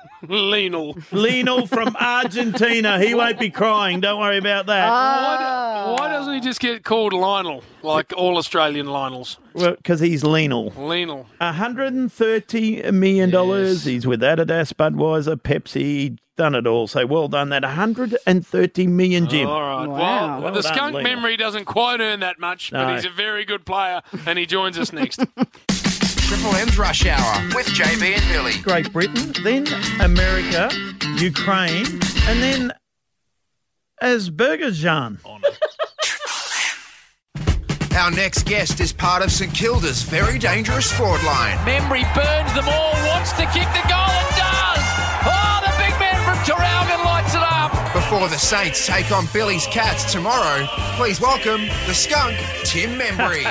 Lionel. Lionel from Argentina. He won't be crying. Don't worry about that. Why, why doesn't he just get called Lionel, like all Australian Lionels? Well, because he's Lionel. Lionel. one hundred thirty million dollars. He's with Adidas, Budweiser, Pepsi, done it all. So well done. That one hundred thirty million dollars, Jim. All right. Wow. Well, Well the done, skunk Lionel. memory doesn't quite earn that much, but No. he's a very good player, and he joins us next. Triple M's Rush Hour with J B and Billy. Great Britain, then America, Ukraine, and then Azerbaijan. Our next guest is part of St Kilda's very dangerous forward line. Membry burns them all, wants to kick the goal and does! Oh, the big man from Traralgon lights it up! Before the Saints take on Billy's Cats tomorrow, please welcome the skunk, Tim Membry.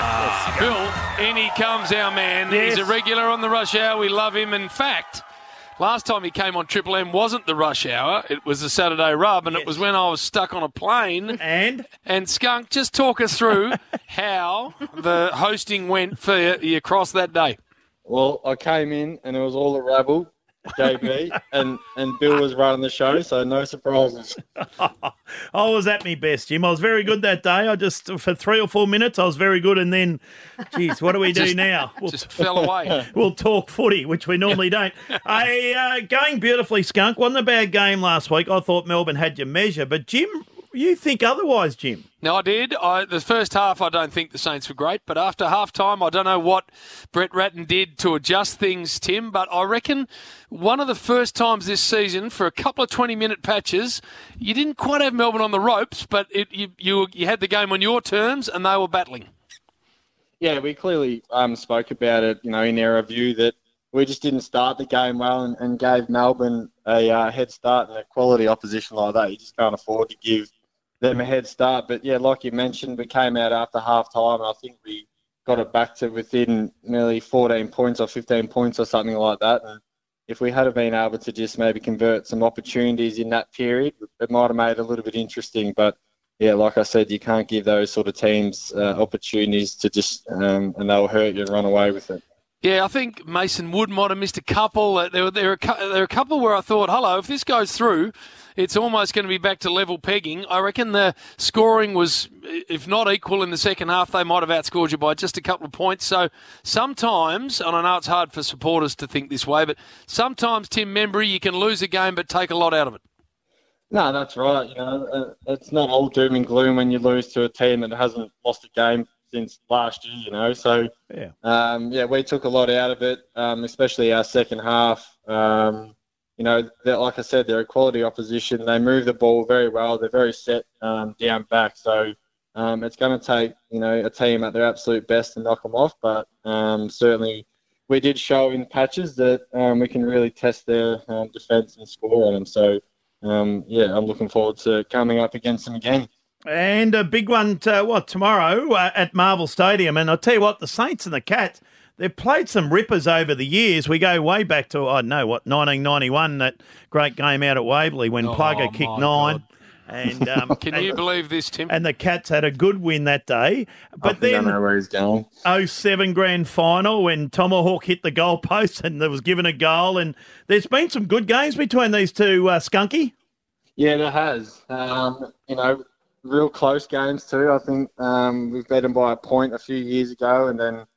Bill, in he comes, our man. Yes. He's a regular on the rush hour. We love him. In fact, last time he came on Triple M wasn't the rush hour. It was the Saturday rub, and yes. It was when I was stuck on a plane. And? And Skunk, just talk us through how the hosting went for you across that day. Well, I came in and it was all a rabble. J B and, and Bill was running the show, so no surprises. I was at me best, Jim. I was very good that day. I just, for three or four minutes, I was very good, and then, geez, what do we do just, now? We'll, just fell away. We'll talk footy, which we normally don't. I, uh, going beautifully, Skunk. Wasn't a bad game last week. I thought Melbourne had your measure, but Jim, you think otherwise, Jim? No, I did. I, the first half, I don't think the Saints were great, but after half-time, I don't know what Brett Ratton did to adjust things, Tim, but I reckon one of the first times this season, for a couple of twenty-minute patches, you didn't quite have Melbourne on the ropes, but it, you, you you had the game on your terms, and they were battling. Yeah, we clearly um, spoke about it, you know, in our review, that we just didn't start the game well and, and gave Melbourne a uh, head start, and a quality opposition like that, you just can't afford to give them a head start. But yeah, like you mentioned, we came out after half time, and I think we got it back to within nearly fourteen points or fifteen points or something like that. And if we had been able to just maybe convert some opportunities in that period, it might have made it a little bit interesting. But yeah, like I said, you can't give those sort of teams uh, opportunities to just, um, and they'll hurt you and run away with it. Yeah, I think Mason Wood might have missed a couple. There were, there were, there were a couple where I thought, hello, if this goes through, it's almost going to be back to level pegging. I reckon the scoring was, if not equal in the second half, they might have outscored you by just a couple of points. So sometimes, and I know it's hard for supporters to think this way, but sometimes, Tim Membry, you can lose a game but take a lot out of it. No, that's right. You know, it's not all doom and gloom when you lose to a team that hasn't lost a game since last year, you know. So, yeah, um, yeah, we took a lot out of it, um, especially our second half. Um, you know, like I said, they're a quality opposition. They move the ball very well. They're very set um, down back. So um, it's going to take, you know, a team at their absolute best to knock them off. But um, certainly we did show in patches that um, we can really test their um, defence and score on them. So, um, yeah, I'm looking forward to coming up against them again. And a big one, to, what, tomorrow uh, at Marvel Stadium. And I'll tell you what, the Saints and the Cats, they've played some rippers over the years. We go way back to, I don't know, what, nineteen ninety-one, that great game out at Waverley when oh, Plugger kicked nine. God. And um, Can and, you believe this, Tim? And the Cats had a good win that day. But then, I don't know where he's going. oh seven grand final when Tomahawk hit the goalpost and there was given a goal. And there's been some good games between these two, uh, Skunky. Yeah, there has. Um, you know, real close games too. I think um, we've beat them by a point a few years ago, and then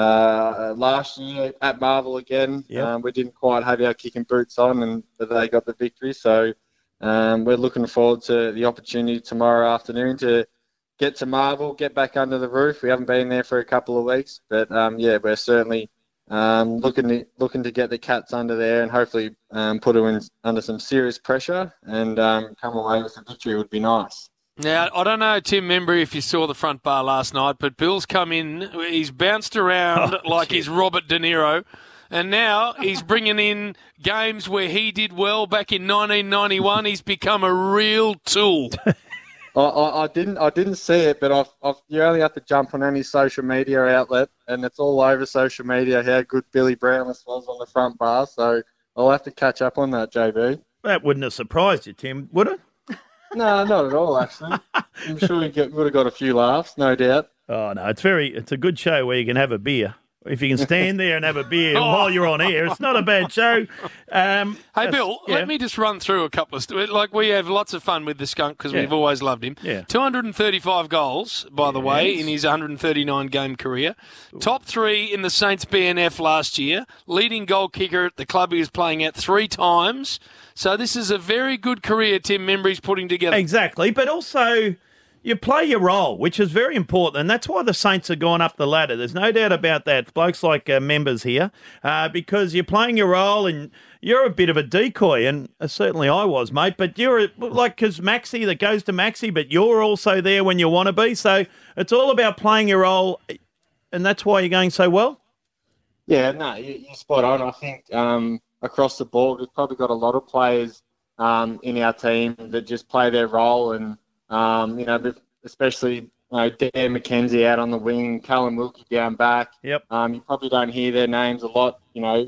uh, last year at Marvel again, yep. um, we didn't quite have our kicking boots on, and they got the victory. So um, we're looking forward to the opportunity tomorrow afternoon to get to Marvel, get back under the roof. We haven't been there for a couple of weeks, but um, yeah, we're certainly um, looking to looking to get the Cats under there and hopefully um, put them in, under some serious pressure and um, come away with a victory would be nice. Now, I don't know, Tim Membry, if you saw the front bar last night, but Bill's come in, he's bounced around oh, like geez. he's Robert De Niro, and now he's bringing in games where he did well back in nineteen ninety-one. He's become a real tool. I, I, I didn't I didn't see it, but I've, I've, you only have to jump on any social media outlet, and it's all over social media how good Billy Brownless was on the front bar, so I'll have to catch up on that, J B. That wouldn't have surprised you, Tim, would it? No, not at all, actually. I'm sure we would have got a few laughs, no doubt. Oh, no, it's very, it's a good show where you can have a beer. If you can stand there and have a beer oh. while you're on air, it's not a bad show. Um, hey, Bill, yeah. let me just run through a couple of... St- like, we have lots of fun with the Skunk because yeah. we've always loved him. Yeah. two hundred thirty-five goals, by yes. the way, in his one hundred thirty-nine game career. Ooh. Top three in the Saints B N F last year. Leading goal kicker at the club he was playing at three times. So this is a very good career Tim Membry's putting together. Exactly, but also... you play your role, which is very important, and that's why the Saints are going up the ladder. There's no doubt about that. Blokes like uh, members here, uh, because you're playing your role and you're a bit of a decoy, and uh, certainly I was, mate, but you're a, like, because Maxi, that goes to Maxi, but you're also there when you want to be, so it's all about playing your role, and that's why you're going so well? Yeah, no, you're spot on. I think um, across the board, we've probably got a lot of players um, in our team that just play their role and Um, you know, especially you know, Dan McKenzie out on the wing, Callum Wilkie down back. Yep. Um, you probably don't hear their names a lot, you know,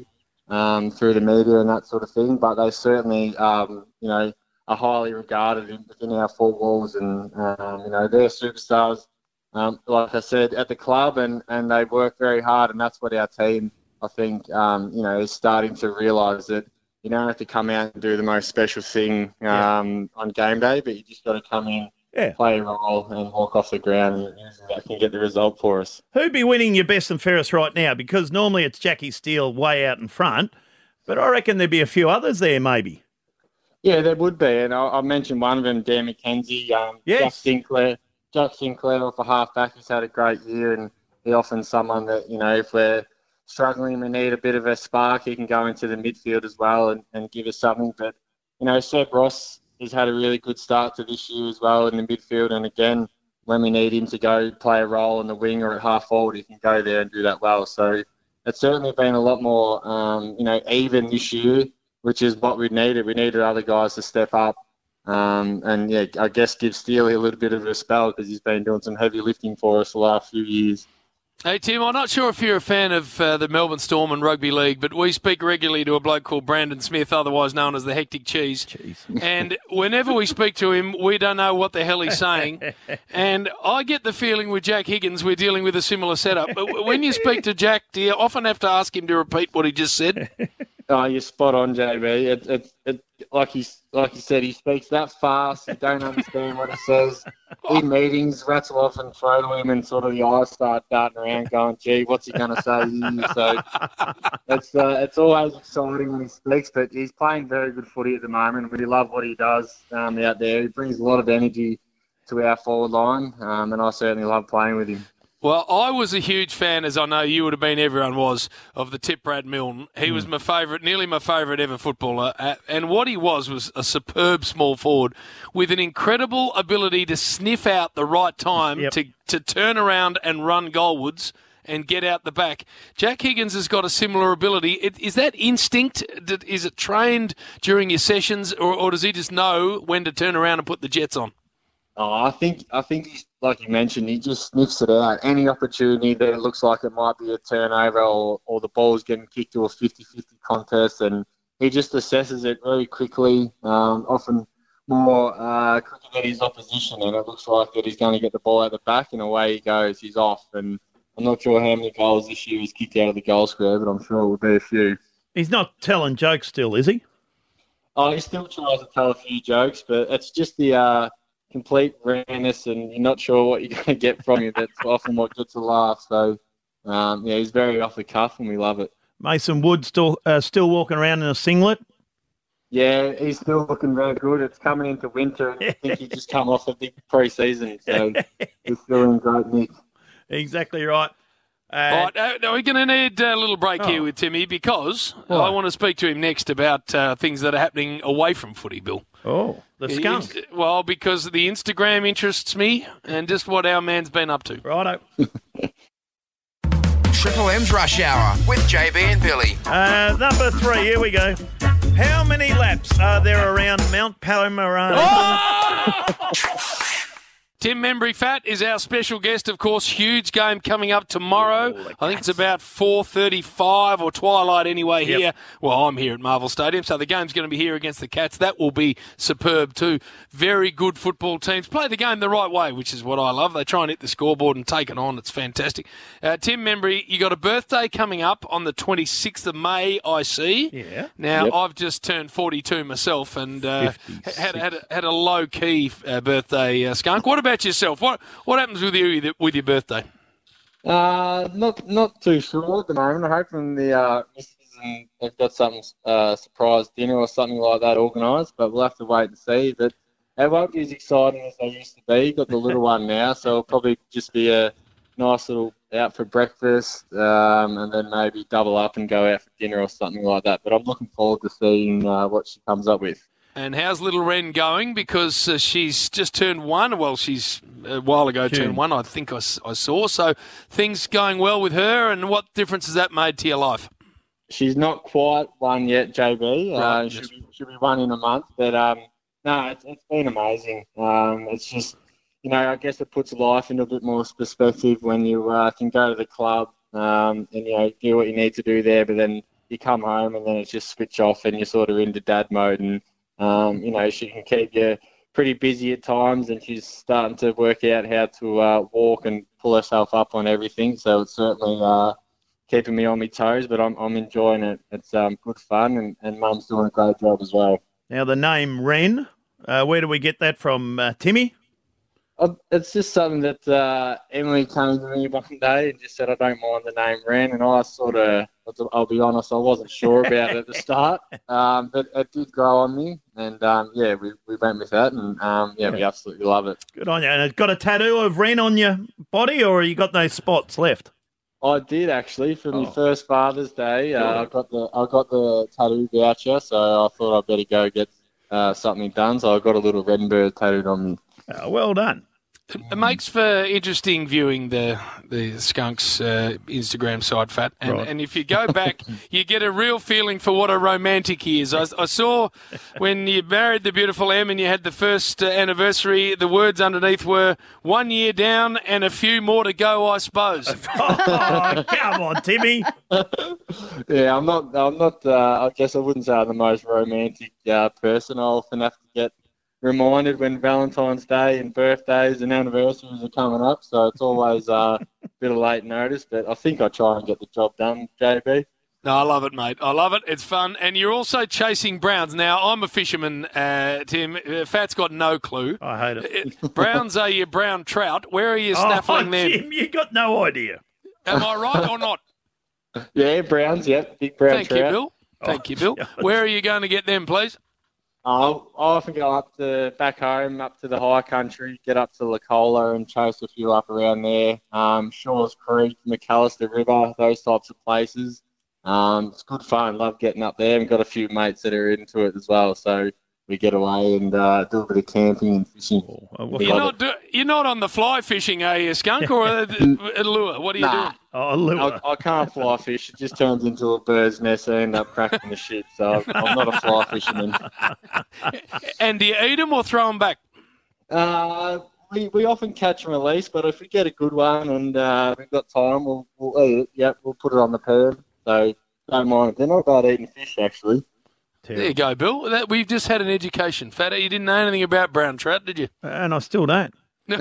um, through the media and that sort of thing, but they certainly, um, you know, are highly regarded in, within our four walls, and um, you know, they're superstars. Um, like I said, at the club, and, and they work very hard, and that's what our team, I think, um, you know, is starting to realise, that you don't have to come out and do the most special thing um, on game day, but you just got to come in, yeah. play a role, and walk off the ground, and that can get the result for us. Who'd be winning your best and fairest right now? Because normally it's Jackie Steele way out in front, but I reckon there'd be a few others there maybe. Yeah, there would be, and I, I mentioned one of them, Dan McKenzie, um, yes. Jack Sinclair. Jack Sinclair off a half-back has had a great year, and he's often someone that, you know, if we're struggling and we need a bit of a spark, he can go into the midfield as well and, and give us something. But, you know, Seb Ross has had a really good start to this year as well in the midfield, and again, when we need him to go play a role in the wing or at half-forward, he can go there and do that well. So it's certainly been a lot more, um, you know, even this year, which is what we needed. We needed other guys to step up. Um, and, yeah, I guess give Steely a little bit of a spell, because he's been doing some heavy lifting for us the last few years. Hey, Tim, I'm not sure if you're a fan of uh, the Melbourne Storm and Rugby League, but we speak regularly to a bloke called Brandon Smith, otherwise known as the Hectic Cheese. And whenever we speak to him, we don't know what the hell he's saying. And I get the feeling with Jack Higgins we're dealing with a similar setup. But when you speak to Jack, do you often have to ask him to repeat what he just said? Oh, you're spot on, J B. It, it, it, like he like he said, he speaks that fast. You don't understand what he says. In meetings, rattle off and throw to him, and sort of the eyes start darting around, going, "Gee, what's he going to say here?" So it's uh, it's always exciting when he speaks. But he's playing very good footy at the moment. We love what he does um, out there. He brings a lot of energy to our forward line, um, and I certainly love playing with him. Well, I was a huge fan, as I know you would have been, everyone was, of the tip Brad Milne. He mm. was my favourite, nearly my favourite ever footballer. Uh, and what he was was a superb small forward with an incredible ability to sniff out the right time yep. to, to turn around and run goalwards and get out the back. Jack Higgins has got a similar ability. It, is that instinct? Is it trained during your sessions, or, or does he just know when to turn around and put the jets on? Oh, I think I think he's, like you mentioned, he just sniffs it out. Any opportunity that it looks like it might be a turnover, or, or the ball's getting kicked to a fifty-fifty contest, and he just assesses it very quickly, um, often more uh, quicker than his opposition, and it looks like that he's going to get the ball out the back, and away he goes. He's off, and I'm not sure how many goals this year he's kicked out of the goal square, but I'm sure it will be a few. He's not telling jokes still, is he? Oh, he still tries to tell a few jokes, but it's just the... Uh, complete randomness, and you're not sure what you're going to get from him. That's often what gets a laugh. So, um, yeah, he's very off the cuff, and we love it. Mason Wood still uh, still walking around in a singlet? Yeah, he's still looking very good. It's coming into winter, and I think he just come off a big pre-season, so he's still in great nick. Exactly right. Uh, All right, uh, now we're going to need a little break oh. here with Timmy, because Why? I want to speak to him next about uh, things that are happening away from footy, Bill. Oh, the skunk. Inst- well, because the Instagram interests me, and just what our man's been up to. Righto. Triple M's Rush Hour with J B and Billy. Uh, number three, here we go. How many laps are there around Mount Palomar? Oh! Tim Membry Fat is our special guest, of course. Huge game coming up tomorrow. Ooh, I think it's about four thirty-five or twilight anyway here. Yep. Well, I'm here at Marvel Stadium, so the game's going to be here against the Cats. That will be superb too. Very good football teams. Play the game the right way, which is what I love. They try and hit the scoreboard and take it on. It's fantastic. Uh, Tim Membry, you got a birthday coming up on the twenty-sixth of May, I see. Yeah. Now, yep. I've just turned forty-two myself, and uh, had, had, a, had a low-key uh, birthday, uh, Skunk. What about yourself? What what happens with you with your birthday? Uh, not not too sure at the moment. I'm hoping the uh, missus and they've got some uh, surprise dinner or something like that organised, but we'll have to wait and see. But it won't be as exciting as they used to be. Got the little one now, so it'll probably just be a nice little out for breakfast, um, and then maybe double up and go out for dinner or something like that. But I'm looking forward to seeing uh, what she comes up with. And how's little Wren going? Because uh, she's just turned one. Well, she's a while ago June. turned one, I think I, I saw. So things going well with her, and what difference has that made to your life? She's not quite one yet, J B. Right, uh, she'll, be, she'll be one in a month. But, um, no, it's, it's been amazing. Um, it's just, you know, I guess it puts life in a bit more perspective when you uh, can go to the club um, and, you know, do what you need to do there, but then you come home and then it's just switch off and you're sort of into dad mode. And, um, you know, she can keep you pretty busy at times, and she's starting to work out how to uh, walk and pull herself up on everything. So it's certainly uh, keeping me on my toes, but I'm, I'm enjoying it. It's um, good fun, and, and Mum's doing a great job as well. Now, the name Wren, uh, where do we get that from, uh, Timmy? Uh, It's just something that uh, Emily came to me one day and just said, I don't mind the name Wren. And I sort of, I'll be honest, I wasn't sure about it at the start. Um, but it did grow on me. And, um, yeah, we, we went with that. And, um, yeah, we absolutely love it. Good on you. And it's got a tattoo of Wren on your body, or you got no spots left? I did, actually, for Oh. my first Father's Day. Uh, I got the I got the tattoo voucher, so I thought I'd better go get uh, something done. So I got a little red bird tattooed on me. Uh, well done. It makes for interesting viewing the the Skunks uh, Instagram side, Fat. And, Right. and if you go back, you get a real feeling for what a romantic he is. I, I saw when you married the beautiful Em and you had the first uh, anniversary, the words underneath were one year down and a few more to go, I suppose. Oh, come on, Timmy. Yeah, I'm not. I'm not. Uh, I guess I wouldn't say I'm the most romantic uh, person. I often have to get reminded when Valentine's Day and birthdays and anniversaries are coming up, so it's always uh, a bit of late notice. But I think I try and get the job done, J B. No, I love it, mate. I love it. It's fun. And you're also chasing browns. Now, I'm a fisherman, uh, Tim. Uh, Fat's got no clue. I hate it. Browns are your brown trout. Where are you snaffling oh, them? Jim, you got no idea. Am I right or not? Yeah, Browns. Yep, big brown Thank trout. you, Bill. Thank you, Bill. Where are you going to get them, please? I'll, I often go up to back home, up to the high country, get up to Lacola and chase a few up around there. Um, Shaw's Creek, McAllister River, those types of places. Um, it's good fun. Love getting up there. We've got a few mates that are into it as well, so we get away and uh, do a bit of camping and fishing. We You're love not, do, you're not on the fly fishing, are you, Skunk, or a, a lure? What are you Nah. doing? Oh, lure. I, I can't fly fish. It just turns into a bird's nest. I end up cracking the shit. So I'm not a fly fisherman. And do you eat them or throw them back? Uh, we, we often catch and release, but if we get a good one and uh, we've got time, we'll, we'll eat it. Yep, we'll put it on the pad. So don't mind it. They're not bad eating fish, actually. There you go, Bill. That, we've just had an education. Fatter, you didn't know anything about brown trout, did you? And I still don't. Hey,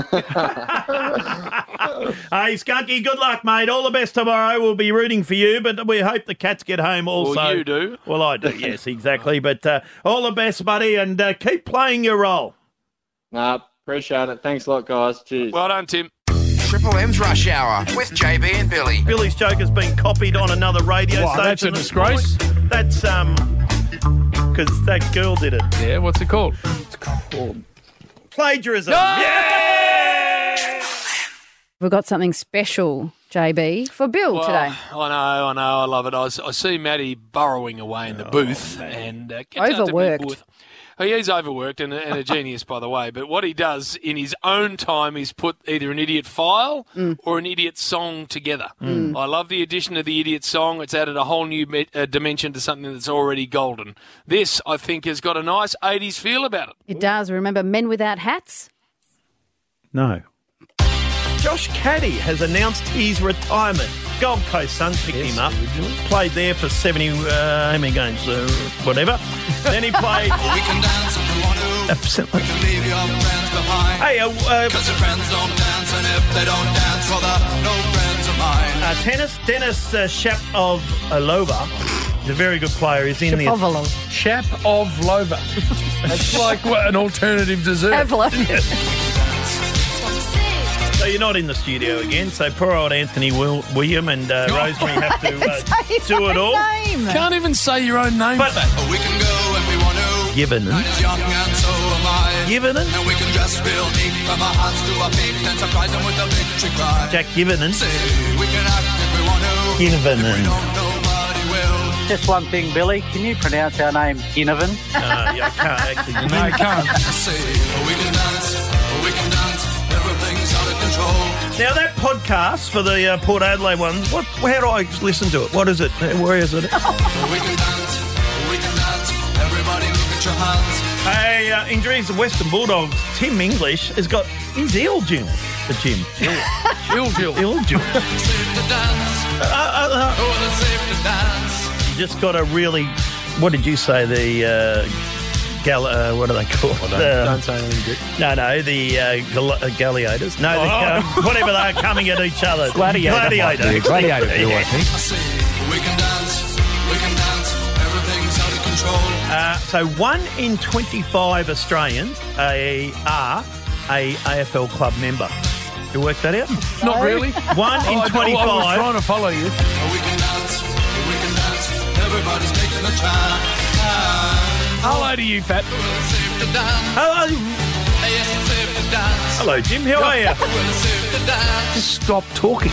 Skunky, good luck, mate. All the best tomorrow. We'll be rooting for you, but we hope the Cats get home also. Well, you do. Well, I do, yes, exactly. But uh, all the best, buddy, and uh, keep playing your role. Nah, appreciate it. Thanks a lot, guys. Cheers. Well done, Tim. Triple M's Rush Hour with J B and Billy. Billy's joke has been copied on another radio Wow, station. that's a this disgrace. morning. That's, um, because that girl did it. Yeah, what's it called? It's called plagiarism. No! Yeah! We've got something special, J B, for Bill Well, today. I know, I know, I love it. I, s- I see Matty burrowing away in the booth and uh, gets out to Big Overworked. Booth. Oh, yeah, he's overworked and a, and a genius, by the way. But what he does in his own time is put either an idiot file or an idiot song together. I love the addition of the idiot song. It's added a whole new me- uh, dimension to something that's already golden. This, I think, has got a nice eighties feel about it. It does. Remember Men Without Hats? No. Josh Caddy has announced his retirement. Gold Coast Suns picked him up. Played there for seventy, uh, how many games? Uh, whatever. Then he played. We can dance if we want to. We can leave your friends behind. Hey, uh, uh, Cause your friends don't dance, and if they don't dance, well, they're no friends of mine. uh, tennis, Dennis uh, Shapovalova. He's a very good player. He's in the Shapovalov. Chap of Lover. That's like what, an alternative dessert. Pavlov. So you're not in the studio again. So poor old Anthony Will, William and uh, Rosemary have to uh, do it all. Name. Can't even say your own name, But- Fat. We can go if we want to. Given. Night is young and so am I. Given. And we can dress real neat from our hearts to our feet and surprise them with a victory cry. Jack Givenon. Say we can act if we want to. Givenon. If we don't, nobody will. Just one thing, Billy. Can you pronounce our name Ginnivan? Uh, yeah, I can't actually. No, you can't. Say we can dance, we can dance. Everything's out of control. Now that podcast for the uh, Port Adelaide one, what? How do I listen to it? What is it? Where is it? We can dance, we can dance. Everybody look at your hands. Hey, uh, injuries. The Western Bulldogs. Tim English has got his ill Jim. The Jim. Jill, Jill. Ill Jim. Safe to dance. Uh, uh, uh, Oh, it's safe to dance. just got a really, what did you say, the, uh, gal, uh, what are they called? Well, don't, The- don't say anything. No, no, the uh, gal- uh, galliators. No, the, Oh. um, whatever they're coming at each other. Gladiator. Gladiator. Yeah, gladiator, Bill, I Yeah. think. We can dance, we can dance, everything's out of control. Uh, so one in twenty-five Australians uh, are a A F L club member. You work that out? Not really. One Oh, in I- twenty-five. I was trying to follow you. We can dance, we can dance, everybody's taking a chance. Hello to you, Fat. Hello. Hello, Jim. How are you? Just stop talking.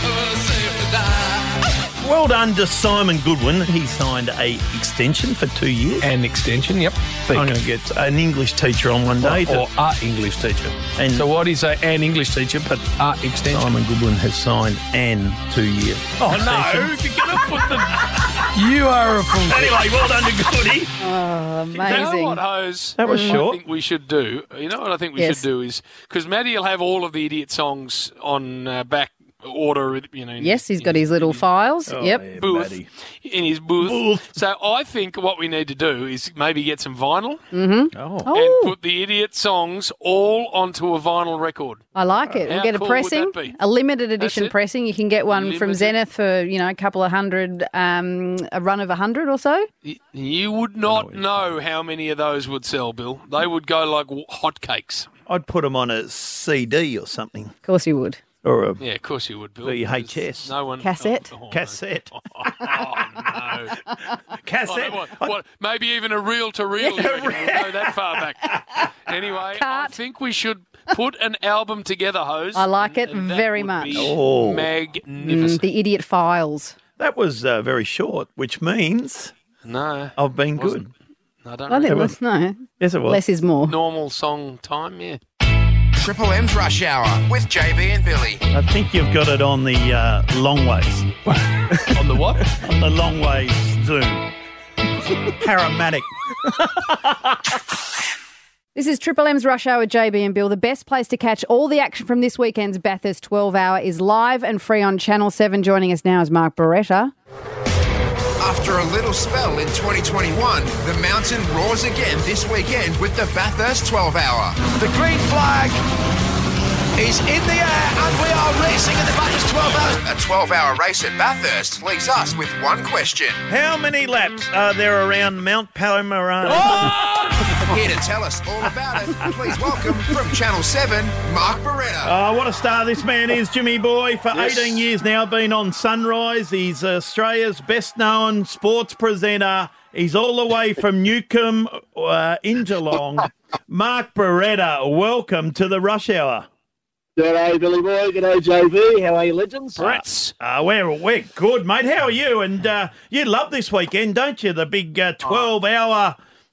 Well done to Simon Goodwin. He signed a extension for two years. An extension, yep. I'm going to get an English teacher on one day. Or, to- or a English teacher. And so why do you say an English teacher, but a extension? Simon Goodwin has signed an two-year Oh, extension. no. If you're going to put the... You are a fool. Anyway, well done to Goody. Oh, You know amazing. what, Hose? That was I short. think we should do. You know what I think we Yes. should do is because Maddie will have all of the idiot songs on uh, back order. You know. in- Yes, he's got his little files. Oh, yep. yeah, booth Maddie. in his booth. Booth. So I think what we need to do is maybe get some vinyl Mm-hmm. Oh. and Oh, put the idiot songs all onto a vinyl record. I like it. We'll How get a cool would pressing, that be? a limited edition it. pressing. You can get one from Limited. Zenith for, you know, a couple of hundred, um, a run of a hundred or so. Y- You would not know how many of those would sell, Bill. They would go like w- hotcakes. I'd put them on a C D or something. Of course you would. Or a Yeah, of course you would, Bill. V H S. No one. Cassette. Oh, oh, cassette. Oh, no. Cassette. Oh, what, what, maybe even a reel to reel. You reckon? We'll go that far back. Anyway, I think we should put an album together, Hose. I like it and that very would much. be Oh. magnificent. Mm, the idiot files. That was uh, very short, which means No, I've been wasn't. good. I don't I know. think was, no. Yes, it was. Less is more. Normal song time, yeah. Triple M's Rush Hour with J B and Billy. I think you've got it on the uh, long ways. On the what? On the long ways Zoom. Paramatic. This is Triple M's Rush Hour with J B and Bill. The best place to catch all the action from this weekend's Bathurst twelve hour is live and free on Channel seven. Joining us now is Mark Beretta. After a little spell in twenty twenty-one, the mountain roars again this weekend with the Bathurst twelve hour. The green flag is in the air and we are racing in the Bathurst twelve hour. A twelve hour race at Bathurst leaves us with one question. How many laps are there around Mount Palomar? Here to tell us all about it, please welcome from Channel seven, Mark Beretta. Oh, what a star this man is, Jimmy Boy. For Yes. eighteen years now, been on Sunrise. He's Australia's best-known sports presenter. He's all the way from Newcombe uh, in Geelong. Mark Beretta, welcome to the Rush Hour. G'day, Billy Boy. G'day, J B. How are you, legends? Brits. Uh, we're, we're good, mate. How are you? And uh, you love this weekend, don't you? The big uh, twelve-hour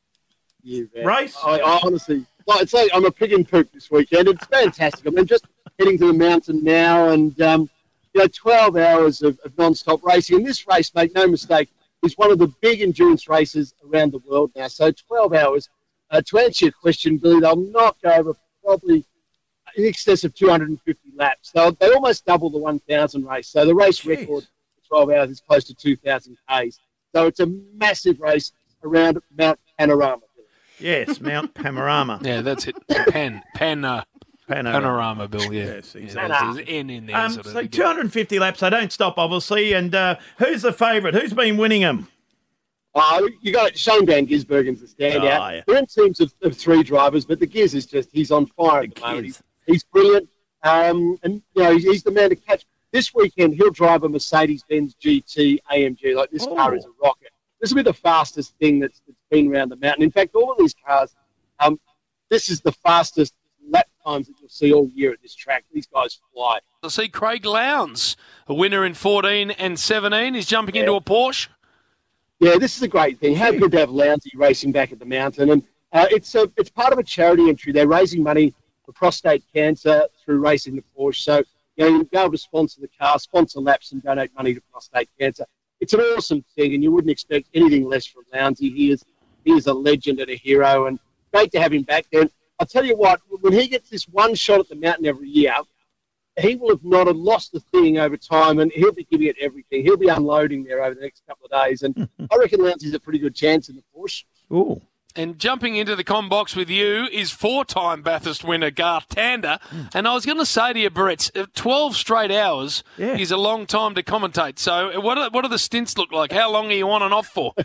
You bet. race. I, I honestly, like, it's like I'm a pig and poop this weekend. It's fantastic. I mean, just heading to the mountain now, and um, you know, twelve hours of, of non-stop racing. And this race, make no mistake, is one of the big endurance races around the world now. So twelve hours. Uh, to answer your question, Billy, they'll knock over probably in excess of two hundred fifty laps. They'll, they almost double the one thousand race. So the race Jeez. record for twelve hours is close to two thousand Ks. So it's a massive race around Mount Panorama. Yes, Mount Panorama. Yeah, that's it. Pan, pan, uh, Panorama. panorama, Bill. Yeah, Yes, yeah exactly. there's an N in there. Um, sort of so to get- two hundred fifty laps. They don't stop, obviously. And uh, who's the favourite? Who's been winning them? Oh, you got Shane Van Gisbergen's the standout. Oh, yeah. They're in teams of, of three drivers, but the Giz is just, he's on fire at the moment. He's, he's brilliant. Um, and, you know, he's, he's the man to catch. This weekend, he'll drive a Mercedes-Benz G T A M G. Like, this Oh. car is a rocket. This will be the fastest thing that's, that's been around the mountain. In fact, all of these cars, um, this is the fastest lap times that you'll see all year at this track. These guys fly. I see Craig Lowndes, a winner in fourteen and seventeen, is jumping into a Porsche. Yeah, this is a great thing. How good to have Lounsey racing back at the mountain. And uh, it's a, it's part of a charity entry. They're raising money for prostate cancer through racing the Porsche. So, you know, you'll be able to sponsor the car, sponsor laps and donate money to prostate cancer. It's an awesome thing, and you wouldn't expect anything less from Lounsey. He is, he is a legend and a hero, and great to have him back there. And I'll tell you what, when he gets this one shot at the mountain every year, he will have not have lost a thing over time, and he'll be giving it everything. He'll be unloading there over the next couple of days, and I reckon Louncey's a pretty good chance in the push. Ooh. And jumping into the com box with you is four-time Bathurst winner Garth Tander. And I was going to say to you, Brett, twelve straight hours Yeah. is a long time to commentate. So what are, what do the stints look like? How long are you on and off for?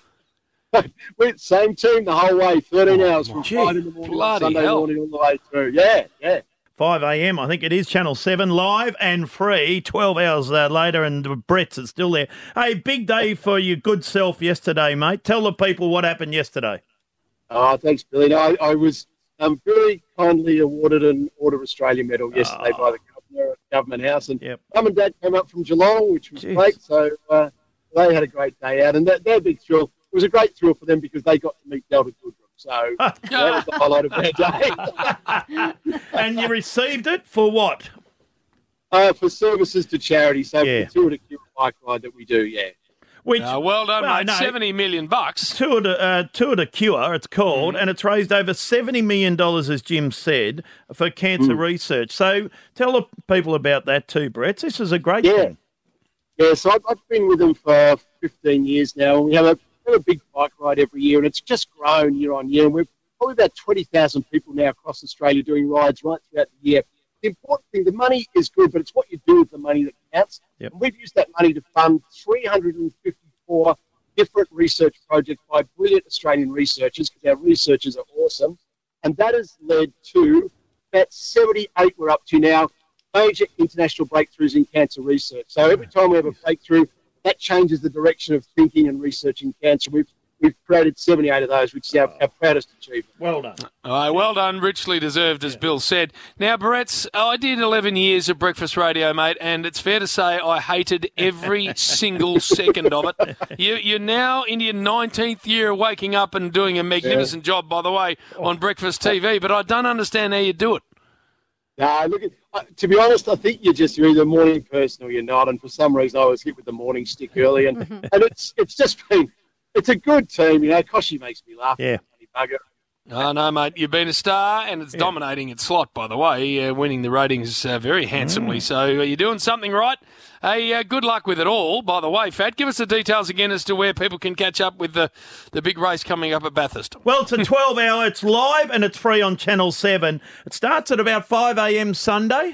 We're the same team the whole way, thirteen hours from gee, five in the morning, on bloody Sunday hell. morning all the way through. Yeah, yeah. five a.m. I think it is Channel seven, live and free, twelve hours uh, later, and Brett's is still there. Hey, big day for your good self yesterday, mate. Tell the people what happened yesterday. Oh, thanks, Billy. No, I, I was um, very kindly awarded an Order of Australia medal yesterday by the Governor at Government House. And Yep. Mum and Dad came up from Geelong, which was Jeez. great. So uh, they had a great day out. And that, they're a big thrill. It was a great thrill for them because they got to meet Delta Goodrum. So that was the highlight of their day. And you received it for what? uh, for services to charity. So Yeah. for the Tour de Cure bike ride that we do, yeah. Which, Uh, well done, Well, mate. no. seventy million bucks. Tour de, uh, Tour de Cure, it's called, Mm. and it's raised over seventy million dollars, as Jim said, for cancer Mm. research. So tell the people about that too, Brett. This is a great Yeah. thing. Yeah, so I've, I've been with them for fifteen years now, and we have a, we have a big bike ride every year, and it's just grown year on year. And we're probably about twenty thousand people now across Australia doing rides right throughout the year. The important thing, the money is good, but it's what you do with the money that counts. Yep. And we've used that money to fund three hundred fifty-four different research projects by brilliant Australian researchers, because our researchers are awesome. And that has led to about seventy-eight we're up to now, major international breakthroughs in cancer research. So every time we have a breakthrough, that changes the direction of thinking and researching cancer. We've we've created seventy-eight of those, which is our, our proudest achievement. Well done. All right, well done, richly deserved, as Bill said. Now, Barrett's, I did eleven years of breakfast radio, mate, and it's fair to say I hated every single second of it. You, you're now in your nineteenth year of waking up and doing a magnificent job, by the way, on breakfast T V, but I don't understand how you do it. No, look, at, uh, to be honest, I think you're just you're either a morning person or you're not. And for some reason, I was hit with the morning stick early, and, and it's it's just been it's a good team, you know. Koshy makes me laugh. Yeah. Bugger. Oh, no, mate, you've been a star, and it's dominating its slot, by the way, uh, winning the ratings uh, very handsomely. Mm. So uh, you're doing something right. Hey, uh, good luck with it all, by the way, Fat. Give us the details again as to where people can catch up with the, the big race coming up at Bathurst. Well, it's a twelve hour, it's live and it's free on Channel seven. It starts at about five a.m. Sunday.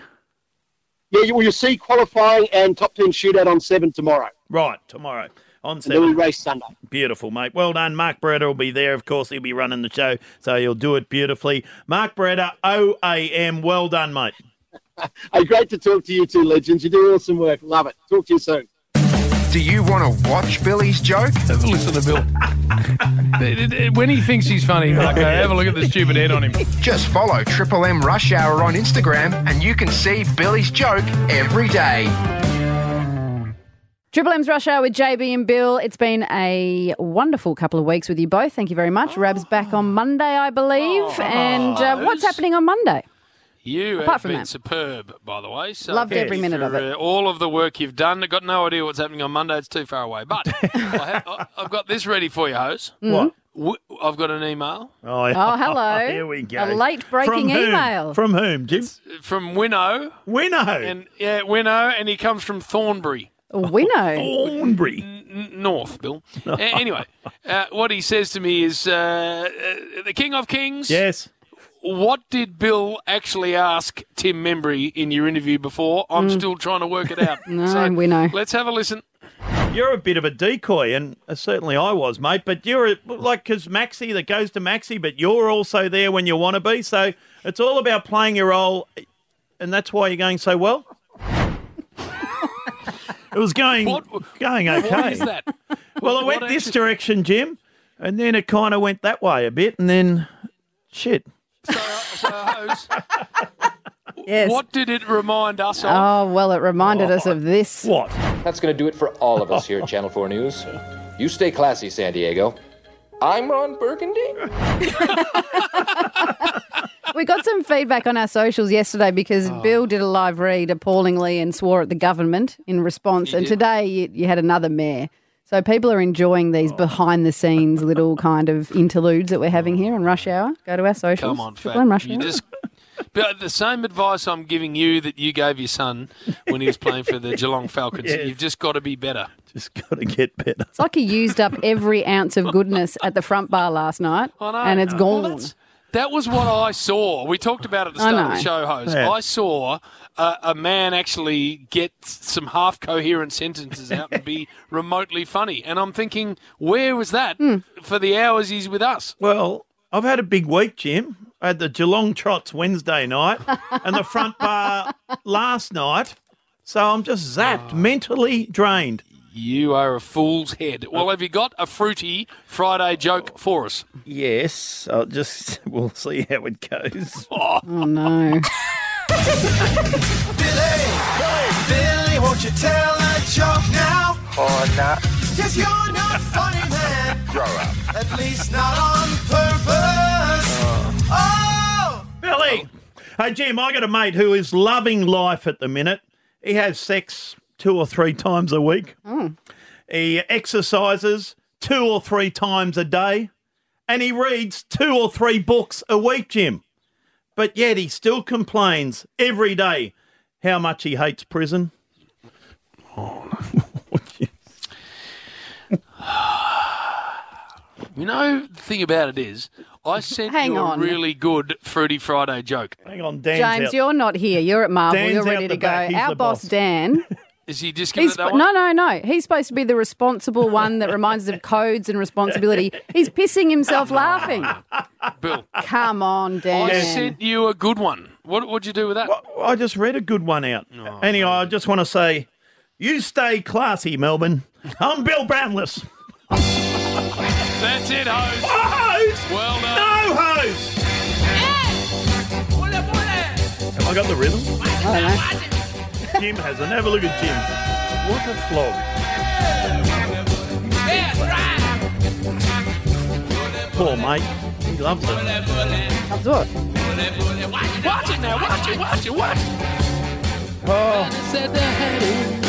Yeah, you, well, you see qualifying and top ten shootout on seven tomorrow. Right, tomorrow on And then we seven. race Sunday. Beautiful, mate. Well done. Mark Beretta will be there. Of course, he'll be running the show, so he'll do it beautifully. Mark Beretta, O A M. Well done, mate. Hey, great to talk to you two legends. You do awesome work. Love it. Talk to you soon. Do you want to watch Billy's joke? Have a listen to Bill. When he thinks he's funny, Marco, have a look at the stupid head on him. Just follow Triple M Rush Hour on Instagram and you can see Billy's joke every day. Triple M's Rush Hour with J B and Bill. It's been a wonderful couple of weeks with you both. Thank you very much. Rab's back on Monday, I believe. Oh, and uh, what's happening on Monday? You Apart have from been that. superb, by the way. So Loved thank every you minute for, of it. Uh, all of the work you've done. I've got no idea what's happening on Monday. It's too far away. But I have, I've got this ready for you, Hose. What? W- I've got an email. Oh, Oh, hello. Here we go. A late breaking From whom? email. From whom, Jim? From Winnow. Winnow. And yeah, Winnow, and he comes from Thornbury. Winnow. Thornbury. N- North, Bill. A- anyway, uh, what he says to me is, uh, uh, the King of Kings. Yes. What did Bill actually ask Tim Membry in your interview before? I'm Mm. still trying to work it out. No, So Winnow. let's have a listen. You're a bit of a decoy, and uh, certainly I was, mate. But you're a, like, because Maxi, that goes to Maxi, but you're also there when you want to be. So it's all about playing your role, and that's why you're going so well. It was going What- going okay. What is that? Well, it What went this actually- direction, Jim, and then it kind of went that way a bit, and then shit. So, so Hose, Yes. what did it remind us of? Oh, well, it reminded us of this. What? That's going to do it for all of us here at Channel four News. You stay classy, San Diego. I'm Ron Burgundy. We got some feedback on our socials yesterday because Oh. Bill did a live read appallingly and swore at the government in response. He and did. today you, you had another mayor. So people are enjoying these Oh. behind-the-scenes little kind of interludes that we're having here on Rush Hour. Go to our socials. Come on, Triple Fat. M Rush You Hour. just, But the same advice I'm giving you that you gave your son when he was playing for the Geelong Falcons. Yes. You've just got to be better. Just got to get better. It's like he used up every ounce of goodness at the front bar last night, I know. and it's Well, gone. that's- That was what I saw. We talked about it at the I start of know. the show, host. Yeah. I saw a, a man actually get some half-coherent sentences out and be remotely funny. And I'm thinking, where was that Hmm. for the hours he's with us? Well, I've had a big week, Jim. I had the Geelong Trots Wednesday night and the front bar last night. So I'm just zapped, mentally drained. You are a fool's head. Well, have you got a fruity Friday joke for us? Yes, I'll just we'll see how it goes. Oh, Oh, no. Billy, won't you tell a joke now? Oh, nah. Cause you're not funny, man. Grow up. At least not on purpose. Oh! Billy! Hey, Jim, I got a mate who is loving life at the minute. He has sex two or three times a week. Mm. He exercises two or three times a day. And he reads two or three books a week, Jim. But yet he still complains every day how much he hates prison. You know, the thing about it is, I sent Hang you a on. really good Fruity Friday joke. Hang on, Dan's James, out. you're not here. You're at Marvel. Dan's you're out ready the to go. back. He's Our the boss, boss. Dan. Is he just giving He's it that sp- one? no, no, no. He's supposed to be the responsible one that reminds us of codes and responsibility. He's pissing himself laughing. Bill, Come on, Dan. I sent you a good one. What would you do with that? I just read a good one out. Anyway, I just want to say, you stay classy, Melbourne. I'm Bill Brownless. That's it, host. Hose! Well done. No hose! Have I got the rhythm? Jim hasn't. Have a look at Jim. What a flog. Poor mate. He loves it. Loves what? Watch it now. Watch it. Watch it. Watch it. Oh. Said they had it.